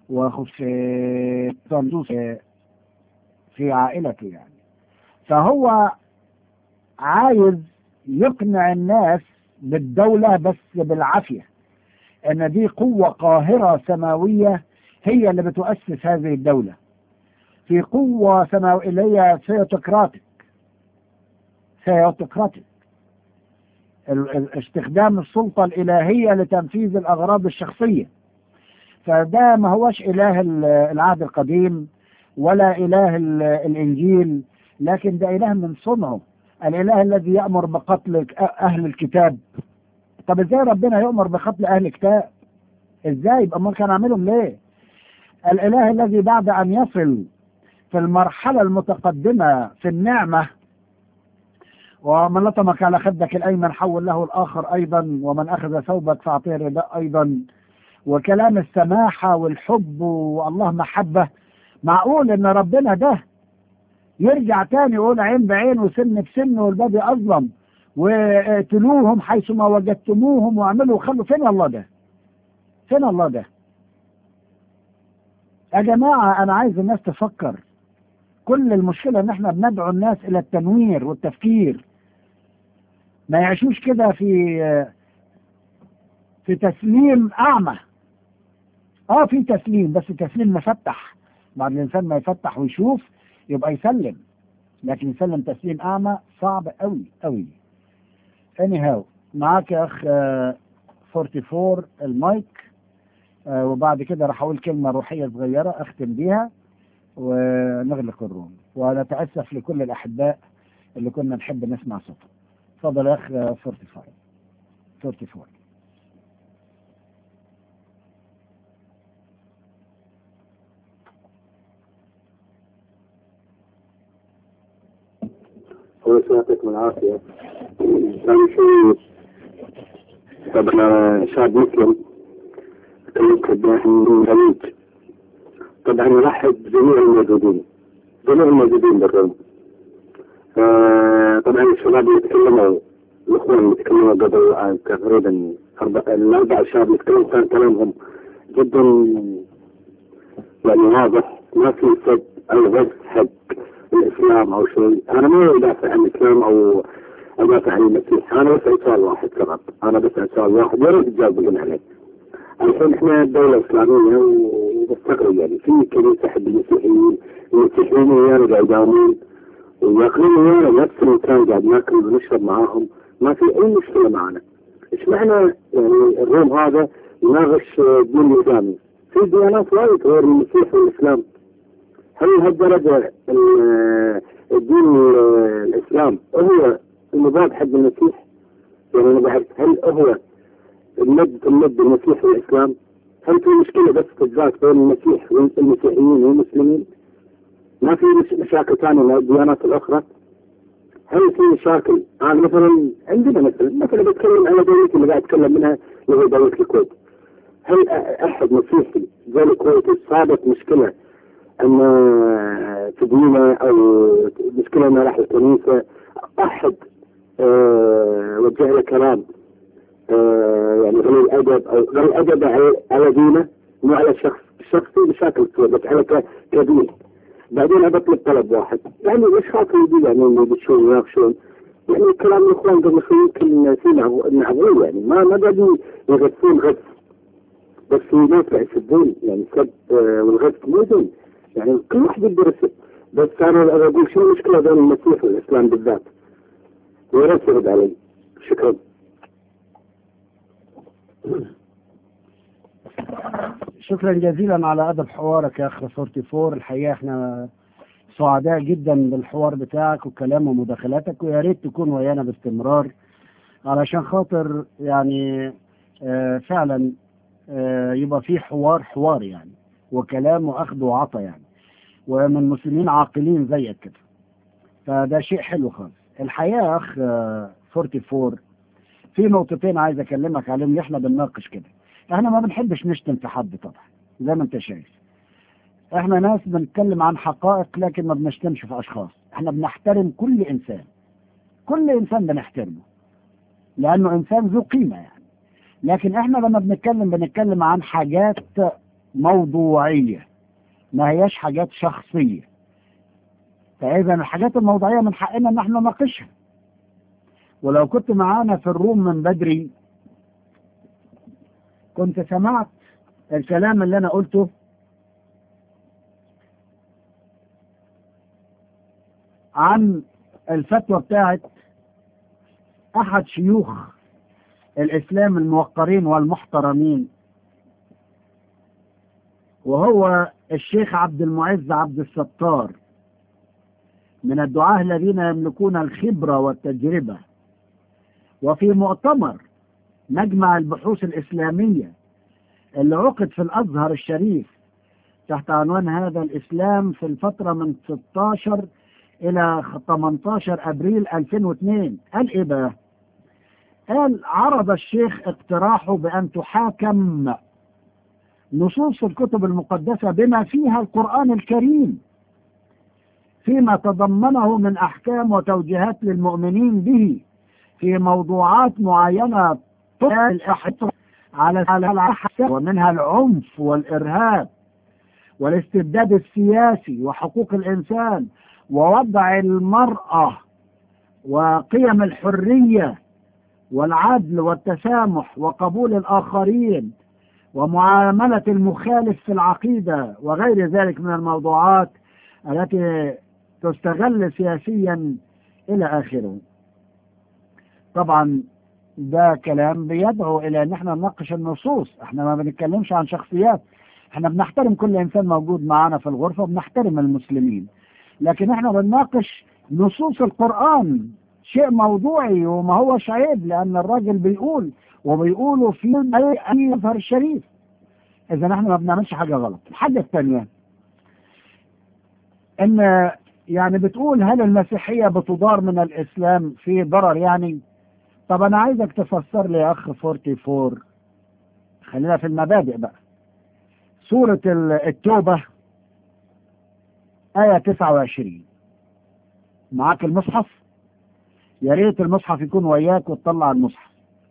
وخصوصا في عائلته يعني. فهو عايز يقنع الناس بالدولة بس بالعافية، ان دي قوة قاهرة سماوية هي اللي بتؤسس هذه الدولة. في قوة سماوية اللي هي ثيوتقراطيك، استخدام السلطة الإلهية لتنفيذ الأغراض الشخصية. فده ما هوش إله العهد القديم ولا إله الإنجيل، لكن ده إله من صنعه، الإله الذي يأمر بقتل أهل الكتاب. طب إزاي ربنا يأمر بقتل أهل الكتاب؟ إزاي؟ يبقى ما كان عاملهم ليه؟ الإله الذي بعد أن يصل في المرحلة المتقدمة في النعمة، ومن لطمك على خدك الأيمن حول له الآخر أيضا، ومن أخذ ثوبك فأعطيه الرداء أيضا، وكلام السماحة والحب والله محبة. معقول إن ربنا ده يرجع تاني يقول عين بعين وسن بسن والبادي أظلم وقتلوهم حيث ما وجدتموهم واعملوا وخلوا؟ فين الله ده؟ فين الله ده؟ يا جماعة أنا عايز الناس تفكر. كل المشكلة ان احنا بندعو الناس الى التنوير والتفكير، ما يعيشوش كده في تسليم اعمى. في تسليم، بس تسليم مفتح، بعد الانسان ما يفتح ويشوف يبقى يسلم، لكن يسلم تسليم اعمى صعب قوي قوي. anyhow معاك يا اخ 44 المايك. وبعد كده راح اقول كلمة روحية صغيرة اختم بيها ونغلق الروم، ونتأسف لكل الاحباء اللي كنا نحب نسمع صوتهم. اتفضل يا اخ 44. الله يعطيكم العافية. أنا شيء طبعا شعب مسلم من الخليج، طبعا نرحب بجميع الموجودين بالروم. طبعا الشباب اللي تكلموا، الأخوان اللي تكلموا قبل تقريبا الأربع شباب اللي تكلموا كان كلامهم جدا يعني واضح، ما في سب أو غز حق الإسلام أو شيء. أنا ما أدافع عن الإسلام أو أدافع عن المسيح، أنا بسأل سؤال واحد فقط، يا ريت تجاوبون عليه. الحين إحنا دولة إسلامية وبستغرب يعني في كنيسة حق المسيحيين ويانا قاعد يداومون وياكلون ويانا نفس المكان، قاعد ناكل ونشرب معاهم، ما في أي مشكلة معنا. إيش معنى يعني الروم هذا يناقش الدين الإسلامي؟ في ديانات وايد غير المسيح والإسلام. هل هالدرجة الدين الإسلام هو المضاد حق المسيح؟ يعني أنا بعرف هل هو المد المسيح والإسلام؟ هل في مشكلة بس تجارة بين المسيح والمسيحيين والمسلمين؟ ما في مشاكل ثانية مع الديانات الأخرى؟ هل في مشاكل؟ أنا مثلا عندنا مثلا بتكلم على دولتي اللي قاعد أتكلم منها اللي هي دولة الكويت. هل أحد مسيحي زي الكويت صابت مشكلة أن في دينه أو مشكلة أنه راح الكنيسة أحد وجه له كلام يعني غير الأدب أو غير الأدب على دينه مو على الشخص في مشاكل تصير بس على كدين؟ بعدين أبطل طلب واحد يعني إيش خاطر يجي يعني إنه بتشون وياخشون يعني كلام الإخوان قبل شوي يمكن في نعبوه يعني ما قاعدين يغثون غث، بس في ناس يسبون يعني سب والغث مو دين يعني كل واحد يقدر يسب. بس أنا أقول شو المشكلة بين المسيح والإسلام بالذات؟ ويا ريت ترد علي. شكرا. شكرا جزيلا على أدب حوارك يا أخ 44. الحقيقة احنا سعداء جدا بالحوار بتاعك والكلام ومداخلاتك، ويا ريت تكون ويانا باستمرار علشان خاطر يعني فعلا يبقى في حوار يعني وكلام واخد وعطا يعني، ومن مسلمين عاقلين زيك كده، فده شيء حلو خالص. الحقيقة يا أخ 44 في نقطتين عايز أكلمك عليهم اللي احنا بنناقش كده. احنا ما بنحبش نشتم في حد طبعا زي ما انت شايف، احنا ناس بنتكلم عن حقائق لكن ما بنشتمش في أشخاص. احنا بنحترم كل إنسان بنحترمه لأنه إنسان ذو قيمة يعني، لكن احنا لما بنتكلم عن حاجات موضوعية ما هياش حاجات شخصية. فإذا الحاجات الموضوعية من حقنا ان احنا نناقشها. ولو كنت معانا في الروم من بدري كنت سمعت الكلام اللي انا قلته عن الفتوى بتاعت احد شيوخ الاسلام الموقرين والمحترمين، وهو الشيخ عبد المعز عبد الستار، من الدعاة الذين يملكون الخبرة والتجربة. وفي مؤتمر مجمع البحوث الإسلامية اللي عقد في الأزهر الشريف تحت عنوان هذا الإسلام في الفترة من 16 إلى 18 أبريل 2002، قال إيه بقى؟ قال عرض الشيخ اقتراحه بأن تحاكم نصوص الكتب المقدسة بما فيها القرآن الكريم فيما تضمنه من أحكام وتوجيهات للمؤمنين به في موضوعات معينة على ومنها العنف والإرهاب والاستبداد السياسي وحقوق الإنسان ووضع المرأة وقيم الحرية والعدل والتسامح وقبول الآخرين ومعاملة المخالف في العقيدة وغير ذلك من الموضوعات التي تستغل سياسيا إلى آخره. طبعا ده كلام بيدعو إلى أن احنا نناقش النصوص. احنا ما بنتكلمش عن شخصيات، احنا بنحترم كل إنسان موجود معنا في الغرفة وبنحترم المسلمين، لكن احنا بنناقش نصوص القرآن، شيء موضوعي وما هوش عيب، لأن الراجل بيقول وبيقولوا في أي أزهر الشريف. إذا احنا ما بنعملش حاجة غلط. الحاجة الثانية إن يعني بتقول هل المسيحية بتضار من الإسلام؟ في ضرر يعني؟ طب أنا عايزك تفسر لي يا أخ 44، خلينا في المبادئ بقى. سورة التوبة آية 29. معاك المصحف؟ يا ريت المصحف يكون وياك وتطلع المصحف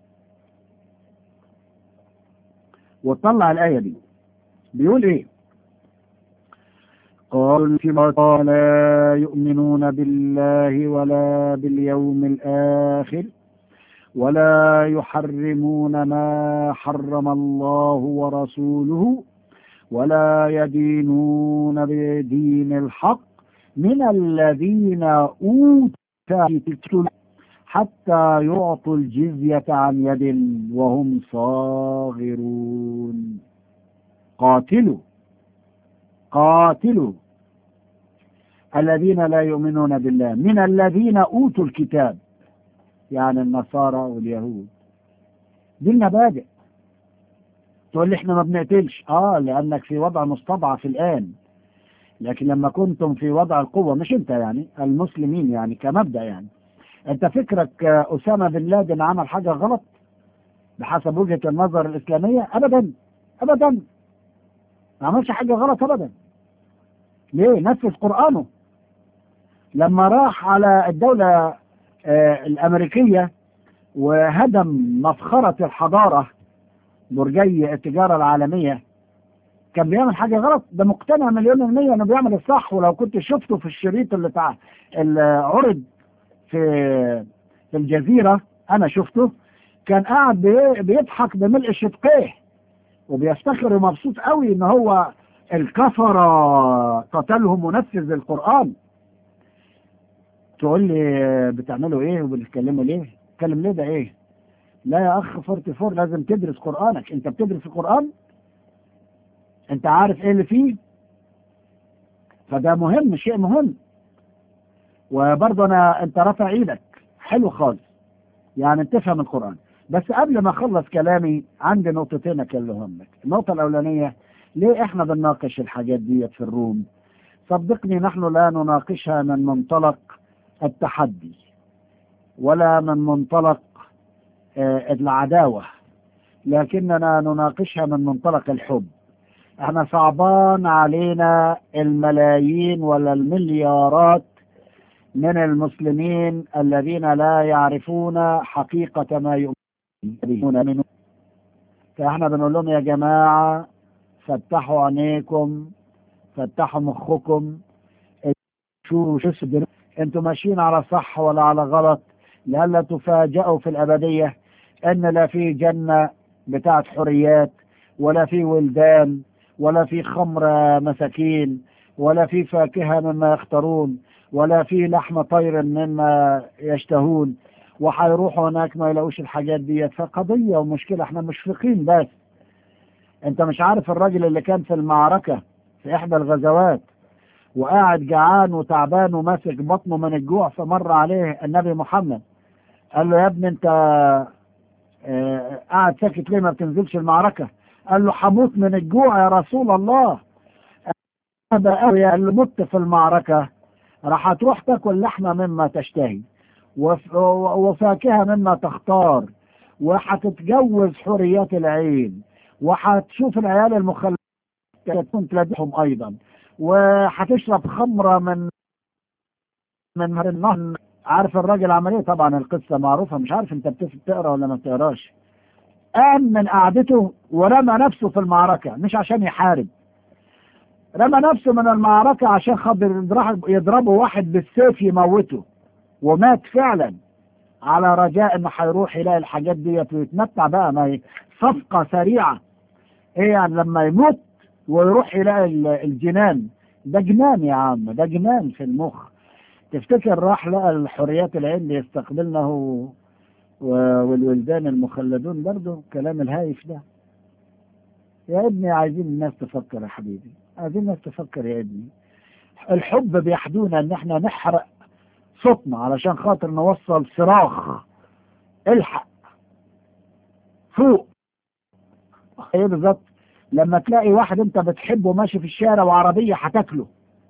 وتطلع الآية دي. بيقول إيه؟ قالوا فيما لا يؤمنون بالله ولا باليوم الآخر ولا يحرمون ما حرم الله ورسوله ولا يدينون بدين الحق من الذين أوتوا الكتاب حتى يعطوا الجزية عن يد وهم صاغرون. قاتلوا الذين لا يؤمنون بالله من الذين أوتوا الكتاب، يعني النصارى واليهود. دي المبادئ. تقول لي احنا ما بنقتلش، لأنك في وضع مستضعف الآن، لكن لما كنتم في وضع القوة، مش انت يعني، المسلمين يعني كمبدأ، يعني انت فكرك أسامة بن لادن عمل حاجة غلط بحسب وجهة النظر الإسلامية؟ أبدا أبدا، ما عملش حاجة غلط أبدا. ليه؟ نفذ قرآنه. لما راح على الدولة الأمريكية وهدم مفخرة الحضارة برجي التجارة العالمية، كان بيعمل حاجة غلط؟ ده مقتنع 100% انه بيعمل الصح. ولو كنت شفته في الشريط اللي عرض في الجزيرة، انا شفته، كان قاعد بيضحك بملء شدقيه وبيفتخر ومبسوط قوي ان هو الكفرة قتلهم منفذ القرآن. تقول لي بتعملوا ايه وبتتكلموا ليه؟ تتكلم ليه؟ ده ايه؟ لا يا اخ 44، لازم تدرس قرآنك. انت بتدرس القرآن؟ انت عارف ايه اللي فيه؟ فده مهم، شيء مهم. وبرضه انت رافع ايدك، حلو خالص، يعني تفهم القرآن. بس قبل ما اخلص كلامي عندي نقطتين اكلمهم لك. النقطة الاولانية، ليه احنا بنناقش الحاجات دي في الروم؟ صدقني نحن لا نناقشها من منطلق التحدي ولا من منطلق العداوة، لكننا نناقشها من منطلق الحب. احنا صعبان علينا الملايين ولا المليارات من المسلمين الذين لا يعرفون حقيقة ما يؤمنون منه. فاحنا بنقول لهم يا جماعة فتحوا عينيكم، فتحوا مخكم، شو صدر، انتوا ماشيين على صح ولا على غلط، لئلا تفاجئوا في الأبدية ان لا في جنة بتاعت حريات، ولا في ولدان، ولا في خمر مساكين، ولا في فاكهة مما يختارون، ولا في لحم طير مما يشتهون، وحيروحوا هناك ما يلاقوش الحاجات دي. فقضية ومشكلة، احنا مشفقين. بس انت مش عارف الراجل اللي كان في المعركة في احدى الغزوات وقاعد جعان وتعبان وماسك بطنه من الجوع، فمر عليه النبي محمد قال له يا ابني انت قاعد ساكت ليه، ما بتنزلش المعركة؟ قال له حموت من الجوع يا رسول الله. قال له مت في المعركة، راح تروح تاكل لحمة مما تشتهي وفاكهة مما تختار، وحتتجوز حريات العين، وحتشوف العيال المخلفة تلدهم ايضا، وحتشرب خمرة من النهر. عارف الراجل عمل ايه؟ طبعا القصة معروفة، مش عارف انت بتقرا ولا ما بتقراش. قام من قعدته ورمى نفسه في المعركة، مش عشان يحارب، رمى نفسه من المعركة عشان خاطر يضربه واحد بالسيف يموته، ومات فعلا على رجاء انه هيروح يلاقي الحاجات ديت ويتمتع بقى. ما هي صفقة سريعة. ايه يعني لما يموت ويروح يلاقي الجنان؟ ده جنان يا عم، ده جنان في المخ. تفتكر راح لقى الحريات العين اللي يستقبلنه والولدان المخلدون؟ برضه كلام الهايف ده. يا ابني عايزين الناس تفكر يا حبيبي، عايزين الناس تفكر يا ابني. الحب بيحدونا ان احنا نحرق صوتنا علشان خاطر نوصل صراخ الحق فوق. ايه بالظبط؟ لما تلاقي واحد انت بتحبه ماشي في الشارع وعربية هتاكله،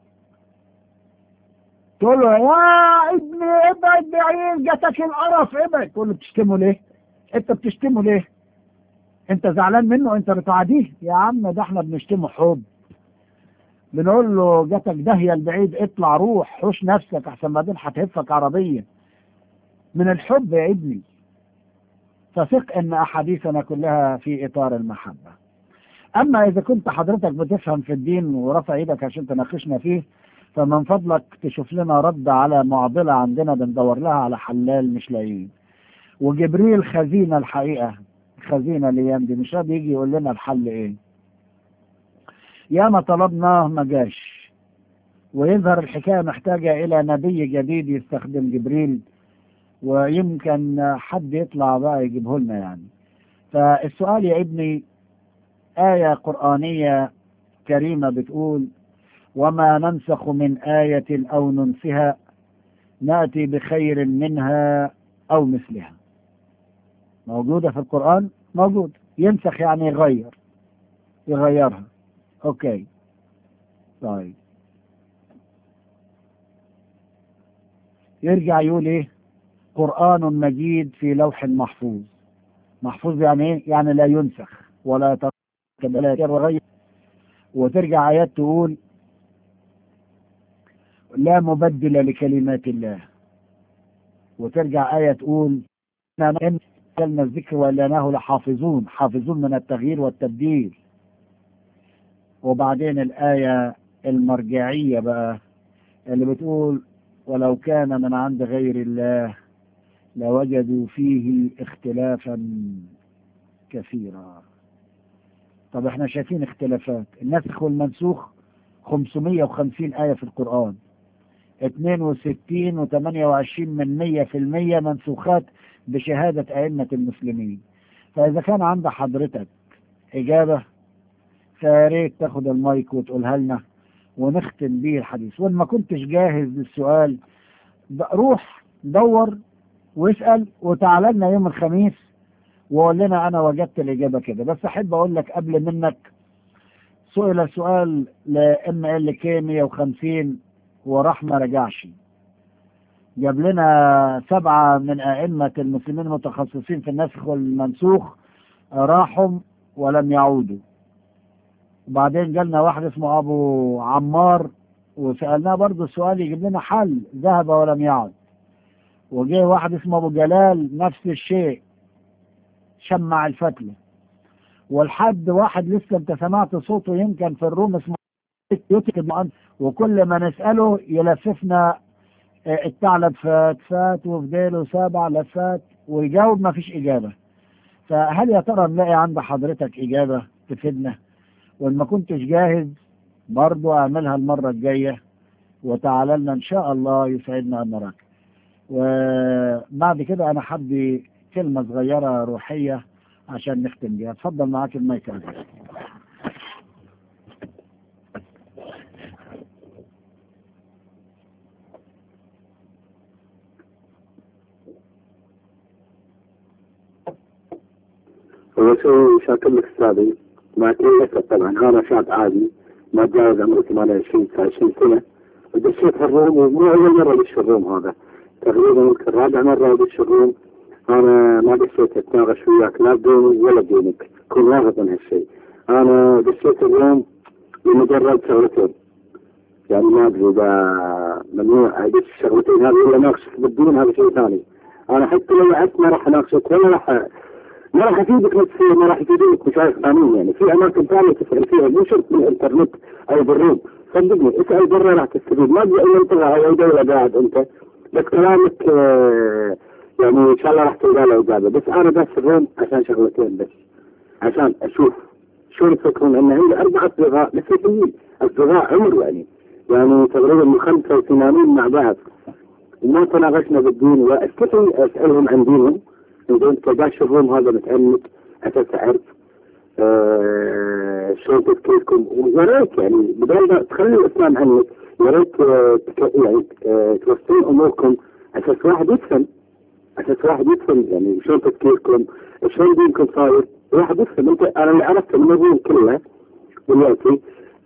تقول له يا ابني ابعد بعيد جاتك القرف ابعد، تقول له بتشتمه ليه؟ انت بتشتمه ليه؟ انت زعلان منه؟ انت بتعاديه؟ يا عم ده احنا بنشتمه حب، بنقول له جاتك داهية البعيد، اطلع روح حوش نفسك احسن بعدين هتهفك عربية. من الحب يا ابني. فثق ان احاديثنا كلها في اطار المحبة. اما اذا كنت حضرتك بتفهم في الدين ورفع ايدك عشان تناقشنا فيه، فمن فضلك تشوف لنا رد على معضلة عندنا بندور لها على حلال مش لاقيين. وجبريل خزينة الحقيقة، خزينة الايام دي، مش راضي يجي يقول لنا الحل ايه. يا ما طلبناه ما جاش، ويظهر الحكاية محتاجة الى نبي جديد يستخدم جبريل، ويمكن حد يطلع بقى يجيبه لنا يعني. فالسؤال يا ابني، آية قرآنية كريمة بتقول وما ننسخ من آية أو ننسها نأتي بخير منها أو مثلها. موجودة في القرآن؟ موجود. ينسخ يعني يغيرها. أوكي طيب، يرجع يقول إيه؟ قرآن مجيد في لوح محفوظ. محفوظ يعني إيه؟ يعني لا ينسخ ولا يتغير. وترجع آيات تقول لا مبدل لكلمات الله. وترجع آية تقول إن نزلنا الذكر وإنه لحافظون، حافظون من التغيير والتبديل. وبعدين الآية المرجعية بقى اللي بتقول ولو كان من عند غير الله لوجدوا فيه اختلافا كثيرا. طب احنا شايفين اختلافات. النسخ والمنسوخ 550 آية في القرآن، 62 و28 من 100% منسوخات بشهادة أئمة المسلمين. فإذا كان عند حضرتك إجابة فياريت تاخد المايك وتقولها لنا ونختم بيه الحديث. وإن ما كنتش جاهز للسؤال روح دور واسأل وتعال لنا يوم الخميس وقول لنا أنا وجدت الإجابة كده. بس أحب أقول لك قبل منك، سئل سؤال لMLK 150 وراح ما رجعش، جاب لنا 7 من أئمة المسلمين المتخصصين في النسخ والمنسوخ راحوا ولم يعودوا. وبعدين جالنا واحد اسمه أبو عمار وسألناه برضه السؤال يجيب لنا حل، ذهب ولم يعد. وجه واحد اسمه أبو جلال نفس الشيء، شمع الفتلة. والحد واحد لسه انت سمعت صوته يمكن في الروم اسمه يوتيوب، وكل ما نسأله يلففنا الثعلب فات وفي ديله 7 لفات ويجاوب ما فيش إجابة. فهل يا ترى نلاقي عند حضرتك إجابة تفيدنا؟ وإن ما كنتش جاهز برضو أعملها المرة الجاية وتعال لنا إن شاء الله يسعدنا أن نراك. وبعد كده أنا حبي كلمة صغيرة روحية عشان نختم بيها. اتفضل معاك المايك. الرسول شاكر لك استاذي، ما تنسى طبعا انا شاب عادي ما تجاوز عمري 28 29 سنه، ودشيت في الروم ومو اول مره ادش في الروم، هذا تقريبا يمكن رابع مره ادش في الروم. انا ما دشيت اتناقش وياك لا بدوني ولا بدونك، كن واثق من هالشيء. انا دشيت الروم لمجرد شغلتين، يعني ما ادري اذا ممنوع ادش الشغلتين هذه ولا ناقشك بالدين، هذا شيء ثاني. انا حتى لو وعدت ما راح اناقشك ولا ما راح افيدك نفسيا، ما راح يفيدونك مشايخ ثانيين. يعني في اماكن ثانيه تسال فيها مو شرط من الانترنت او بالروم. صدقني اسال برا راح تستفيد، ما بدي اقول انت اي دوله قاعد انت، بس كلامك يعني ان شاء الله راح تلقى له اجابه. بس انا بس الروم عشان شغلتين بس، عشان اشوف شو يفكرون. ان عندي 4 اصدقاء مسيحيين، اصدقاء عمر يعني تقريبا من 85 مع بعض، وما تناقشنا بالدين ولا اسالهم عن دينهم. يقول كباش الروم هذا متعمد عشان تعرف شلون تفكيركم. ويا ريت يعني بدل ما تخلي الاسلام عنك، يا ريت يعني توصلون اموركم اساس واحد يفهم، يعني شلون تفكيركم، شلون دينكم صاير، واحد يفهم. انت انا اللي عرفته من الروم كله دلوقتي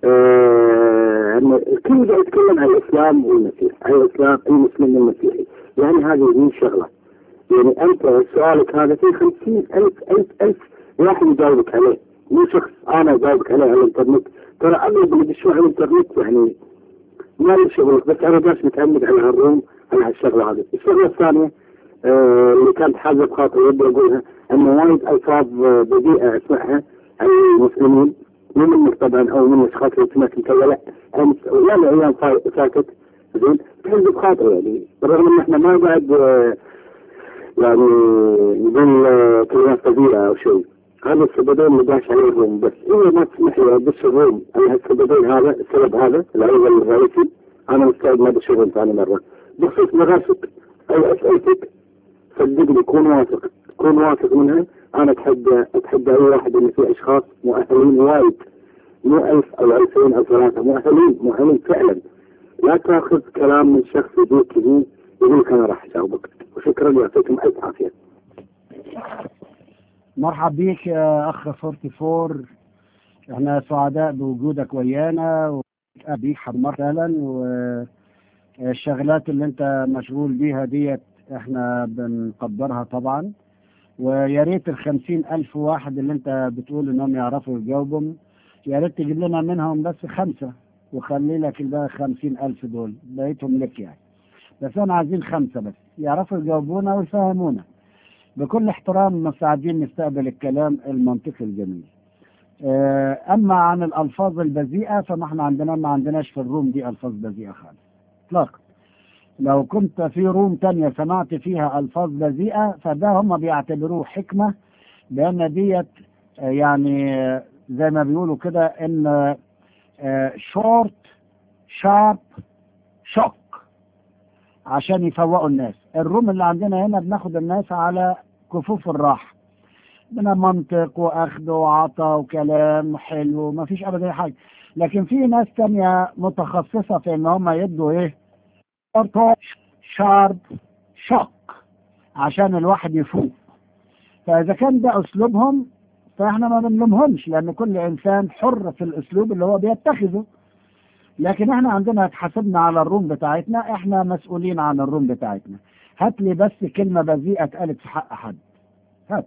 ان الكل قاعد يتكلم عن الاسلام والمسيح، عن الاسلام المسلم والمسيحي. يعني هذه دي شغله، يعني انت سؤالك هذا في 50,000 واحد يجاوبك عليه، مو شخص انا اجاوبك عليه على الانترنت. ترى اغلب اللي بيشوف على الانترنت يعني ما له شغلك، بس انا جالس متعمد على هالروم على هالشغله هذه. الشغله الثانيه اللي كانت حاجه بخاطري ودي اقولها، انه وايد الفاظ بذيئه اسمعها عن المسلمين، مو منك طبعا او من الاشخاص اللي سمعت انت ولا امس ولا ايام فاتت، زين تحس بخاطري يعني، بالرغم ان احنا ما بعد يعني نقول كلمات كبيره او شيء. هذا السببين اللي داش عليهم. بس اذا ما تسمح لي ادش الروم على السببين هذا، السبب هذا العيب الرئيسي، انا مستعد ما ادش الروم ثاني مره. بخصوص مغاسك او اسئلتك، صدقني كون واثق منها. انا اتحدى اي واحد ان في اشخاص مؤهلين وايد، مو 1000 او 2000 او 3 مؤهلين فعلا. لا تاخذ كلام من شخص يجيك يقول لك انا راح اجاوبك. وشكرا، يعطيكم الف عافيه. مرحب بيك يا اخ 44، احنا سعداء بوجودك ويانا وبيك حمار فعلا، والشغلات اللي انت مشغول بيها ديت احنا بنقدرها طبعا. ويا ريت 50,000 واحد اللي انت بتقول انهم يعرفوا يجاوبهم، يا ريت تجيب لنا منهم بس 5 وخلي لك الباقي 50,000 دول بقيتهم لك يعني. بس انا عايزين 5 بس يعرفوا يجاوبونا ويفهمونا. بكل احترام مستعدين نستقبل الكلام المنطقي الجميل. اما عن الالفاظ البذيئه فما احنا ما عندناش في الروم دي الفاظ بذيئه خالص اطلاقا. لو كنت في روم تانية سمعت فيها الفاظ بذيئه فده هم بيعتبروه حكمه، لان ديت يعني زي ما بيقولوا كده ان شورت شارب شوك، عشان يفوقوا الناس. الروم اللي عندنا هنا بناخد الناس على كفوف الراحه، من منطق واخذ وعطاء وكلام حلو، ما فيش ابدا حاجه. لكن في ناس تانية متخصصه في ان هم يدوا ايه شارب شوك عشان الواحد يفوق. فاذا كان ده اسلوبهم فاحنا ما بنلومهمش، لان كل انسان حر في الاسلوب اللي هو بيتخذه. لكن احنا عندنا اتحاسبنا على الروم بتاعتنا، احنا مسؤولين عن الروم بتاعتنا. هات لي بس كلمه بذيئه اتقالت في حق حد، هات.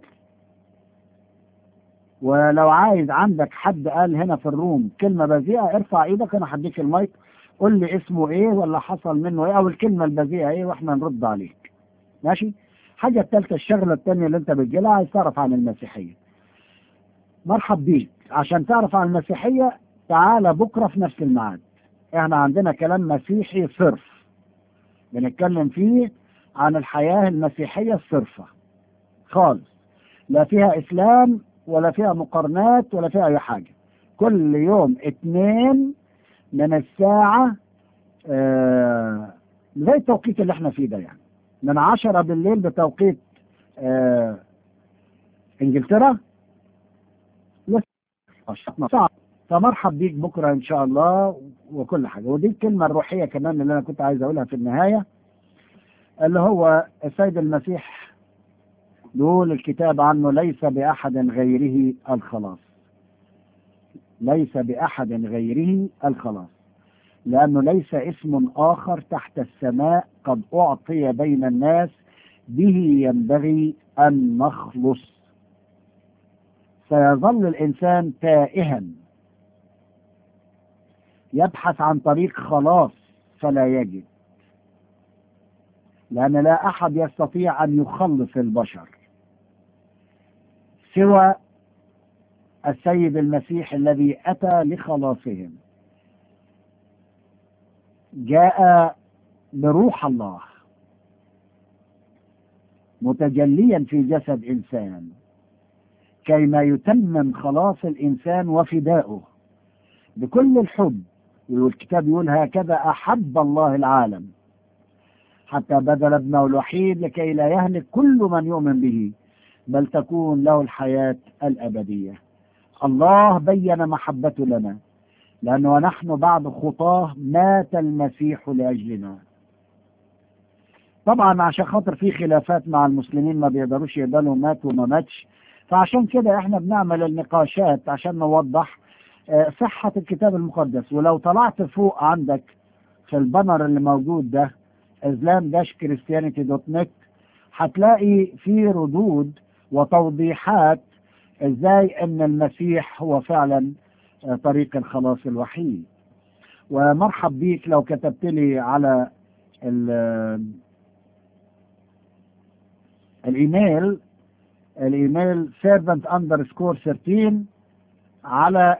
ولو عايز عندك حد قال هنا في الروم كلمة بذيئة ارفع ايدك، انا هديك المايك، قول لي اسمه ايه ولا حصل منه ايه او الكلمة البذيئة ايه واحنا نرد عليك. ماشي؟ حاجة الثالثة، الشغلة الثانية اللي انت بتجيلها، عايز تعرف عن المسيحية. مرحب بيك. عشان تعرف عن المسيحية تعالى بكرة في نفس الميعاد. احنا عندنا كلام مسيحي صرف بنتكلم فيه عن الحياة المسيحية الصرفة خالص، لا فيها اسلام ولا فيها مقارنات ولا فيها اي حاجة. كل يوم 2 من الساعة زي التوقيت اللي احنا فيه ده، يعني من 10 بالليل بتوقيت انجلترا لسه. فمرحب بيك بكرة ان شاء الله وكل حاجة. ودي الكلمة الروحية كمان اللي انا كنت عايز اقولها في النهاية، اللي هو السيد المسيح يقول الكتاب عنه ليس بأحد غيره الخلاص، ليس بأحد غيره الخلاص، لأنه ليس اسم آخر تحت السماء قد أعطي بين الناس به ينبغي أن نخلص. سيظل الإنسان تائها يبحث عن طريق خلاص فلا يجد، لأن لا أحد يستطيع أن يخلص البشر سوى السيد المسيح الذي أتى لخلاصهم. جاء بروح الله متجليا في جسد إنسان كيما يتمم خلاص الإنسان وفداؤه بكل الحب. والكتاب يقول هكذا أحب الله العالم حتى بذل ابنه الوحيد لكي لا يهلك كل من يؤمن به بل تكون له الحياة الأبدية. الله بين محبته لنا لأنه نحن بعد خطاه مات المسيح لأجلنا. طبعا عشان خاطر في خلافات مع المسلمين ما بيقدروش يقبلوا مات وما ماتش، فعشان كده احنا بنعمل النقاشات عشان نوضح صحة الكتاب المقدس. ولو طلعت فوق عندك في البانر اللي موجود ده islam-christianity.net هتلاقي في ردود وتوضيحات ازاي ان المسيح هو فعلا طريق الخلاص الوحيد. ومرحب بيك لو كتبت لي على الايميل servant_13 على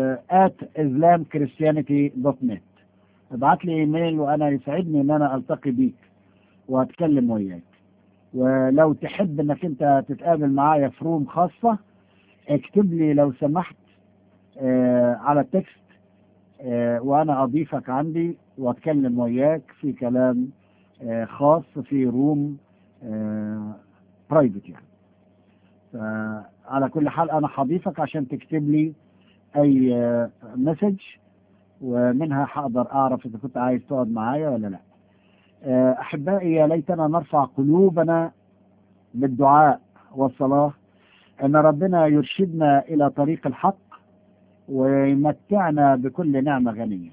@islamchristianity.net. ابعت لي ايميل وانا يسعدني ان انا التقي بيك واتكلم وياك. ولو تحب انك انت تتقابل معايا في روم خاصة اكتب لي لو سمحت على التكست وانا اضيفك عندي واتكلم وياك في كلام خاص في روم برايفت يعني. على كل حال انا هضيفك عشان تكتب لي اي مسج ومنها هقدر اعرف اذا كنت عايز تقعد معايا ولا لا. احبائي يا ليتنا نرفع قلوبنا بالدعاء والصلاة ان ربنا يرشدنا الى طريق الحق ويمتعنا بكل نعمة غنية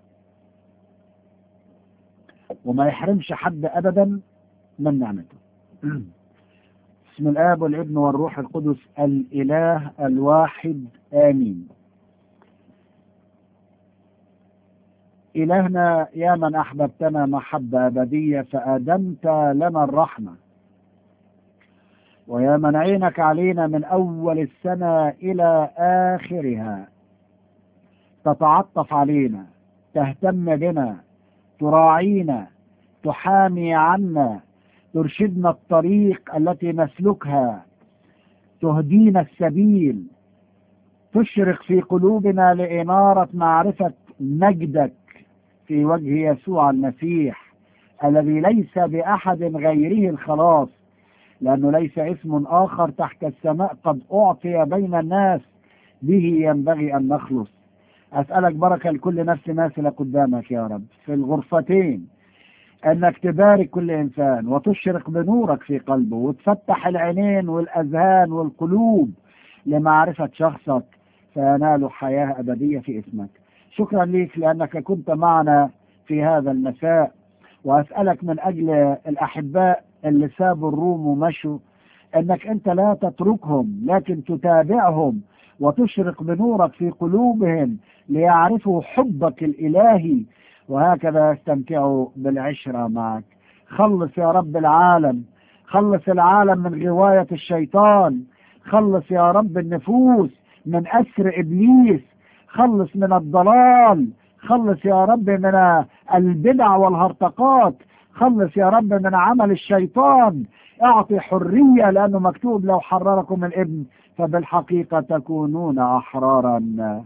وما يحرمش حد ابدا من نعمته. بسم الآب والابن والروح القدس الإله الواحد آمين. إلهنا يا من أحببتنا محبة أبدية فأدمت لنا الرحمة، ويا من عينك علينا من أول السنة إلى آخرها، تتعطف علينا، تهتم بنا، تراعينا، تحامي عنا، ترشدنا الطريق التي نسلكها، تهدينا السبيل، تشرق في قلوبنا لإنارة معرفة مجدك في وجه يسوع المسيح الذي ليس بأحد غيره الخلاص، لأنه ليس اسم آخر تحت السماء قد أعطي بين الناس به ينبغي أن نخلص. أسألك بركة لكل نفس ماثلة قدامك يا رب في الغرفتين، أنك تبارك كل إنسان وتشرق بنورك في قلبه وتفتح العينين والأذهان والقلوب لمعرفة شخصك فينالوا حياة أبدية في اسمك. شكرا لك لأنك كنت معنا في هذا المساء، وأسألك من أجل الأحباء اللي سابوا الروم ومشوا أنك أنت لا تتركهم لكن تتابعهم وتشرق بنورك في قلوبهم ليعرفوا حبك الإلهي وهكذا يستمتعوا بالعشرة معك. خلص يا رب العالم، خلص العالم من غواية الشيطان، خلص يا رب النفوس من أسر إبليس، خلص من الضلال، خلص يا رب من البدع والهرطقات، خلص يا رب من عمل الشيطان، اعطي حرية لأنه مكتوب لو حرركم الابن فبالحقيقة تكونون أحرارا.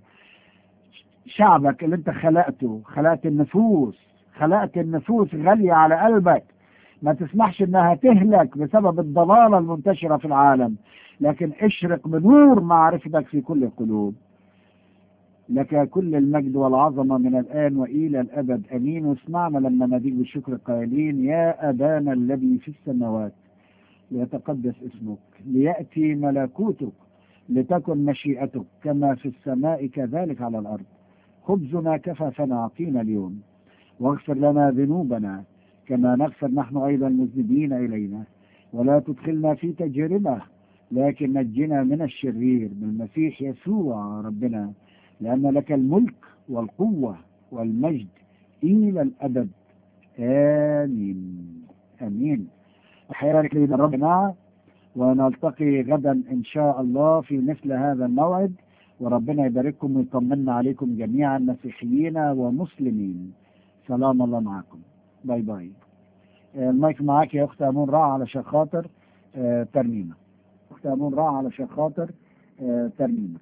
شعبك اللي انت خلقته، خلقت النفوس غالية على قلبك، ما تسمحش انها تهلك بسبب الضلالة المنتشرة في العالم، لكن اشرق بنور معرفتك في كل القلوب. لك كل المجد والعظمة من الآن وإلى الأبد أمين. واسمعنا لما نديك بالشكر قائلين يا أبانا الذي في السماوات ليتقدس اسمك، ليأتي ملكوتك، لتكن مشيئتك كما في السماء كذلك على الأرض. خبزنا كفافنا أعطينا اليوم، واغفر لنا ذنوبنا كما نغفر نحن أيضا المذنبين إلينا، ولا تدخلنا في تجربة لكن نجنا من الشرير بالمسيح يسوع ربنا، لأن لك الملك والقوة والمجد إلى الأبد آمين. آمين. أحيانا لنا ربنا، ونلتقي غدا إن شاء الله في مثل هذا الموعد، وربنا يبارككم ويطمنا عليكم جميعا مسيحيين ومسلمين سلام الله معكم. باي باي. المايك معاك يا أخت أمون راعي علشان خاطر ترنيمة. أخت أمون راعي علشان خاطر ترنيمة.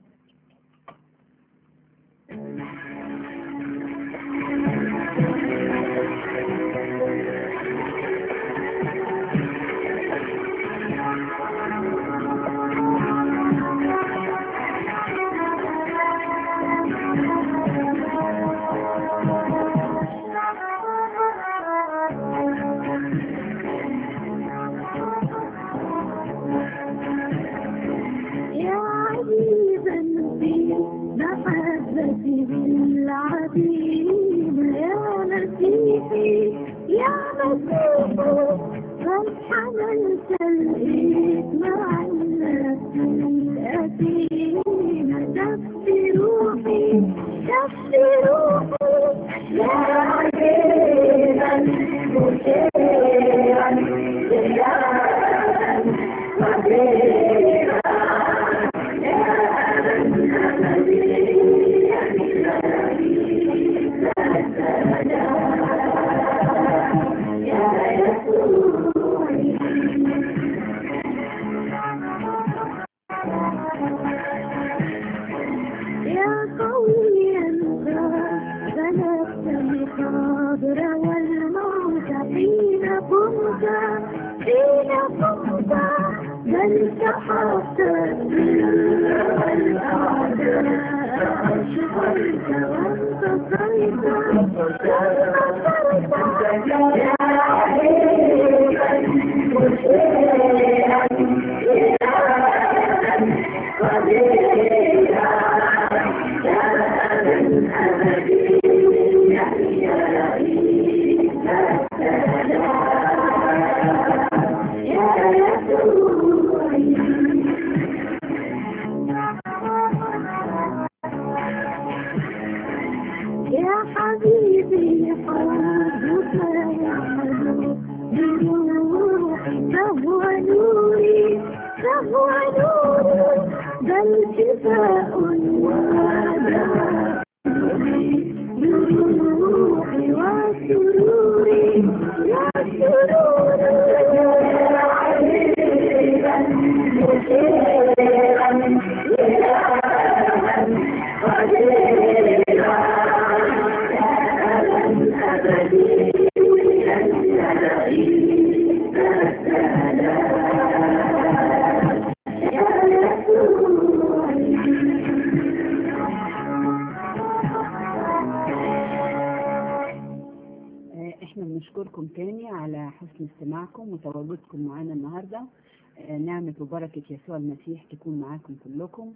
احنا بنشكركم تاني على حسن استماعكم وتواجدكم معانا النهارده. نعمة وبركة يسوع المسيح تكون معاكم كلكم.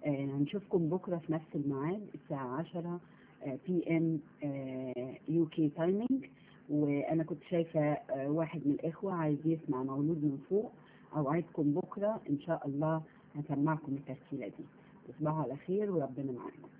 هنشوفكم بكرة في نفس الميعاد الساعة 10 PM UK تايمينج. وأنا كنت شايفة واحد من الإخوة عايز يسمع مولود من فوق. أوعدكم بكرة إن شاء الله هسمعكم التسجيلة دي. تصبحوا على خير وربنا معاكم.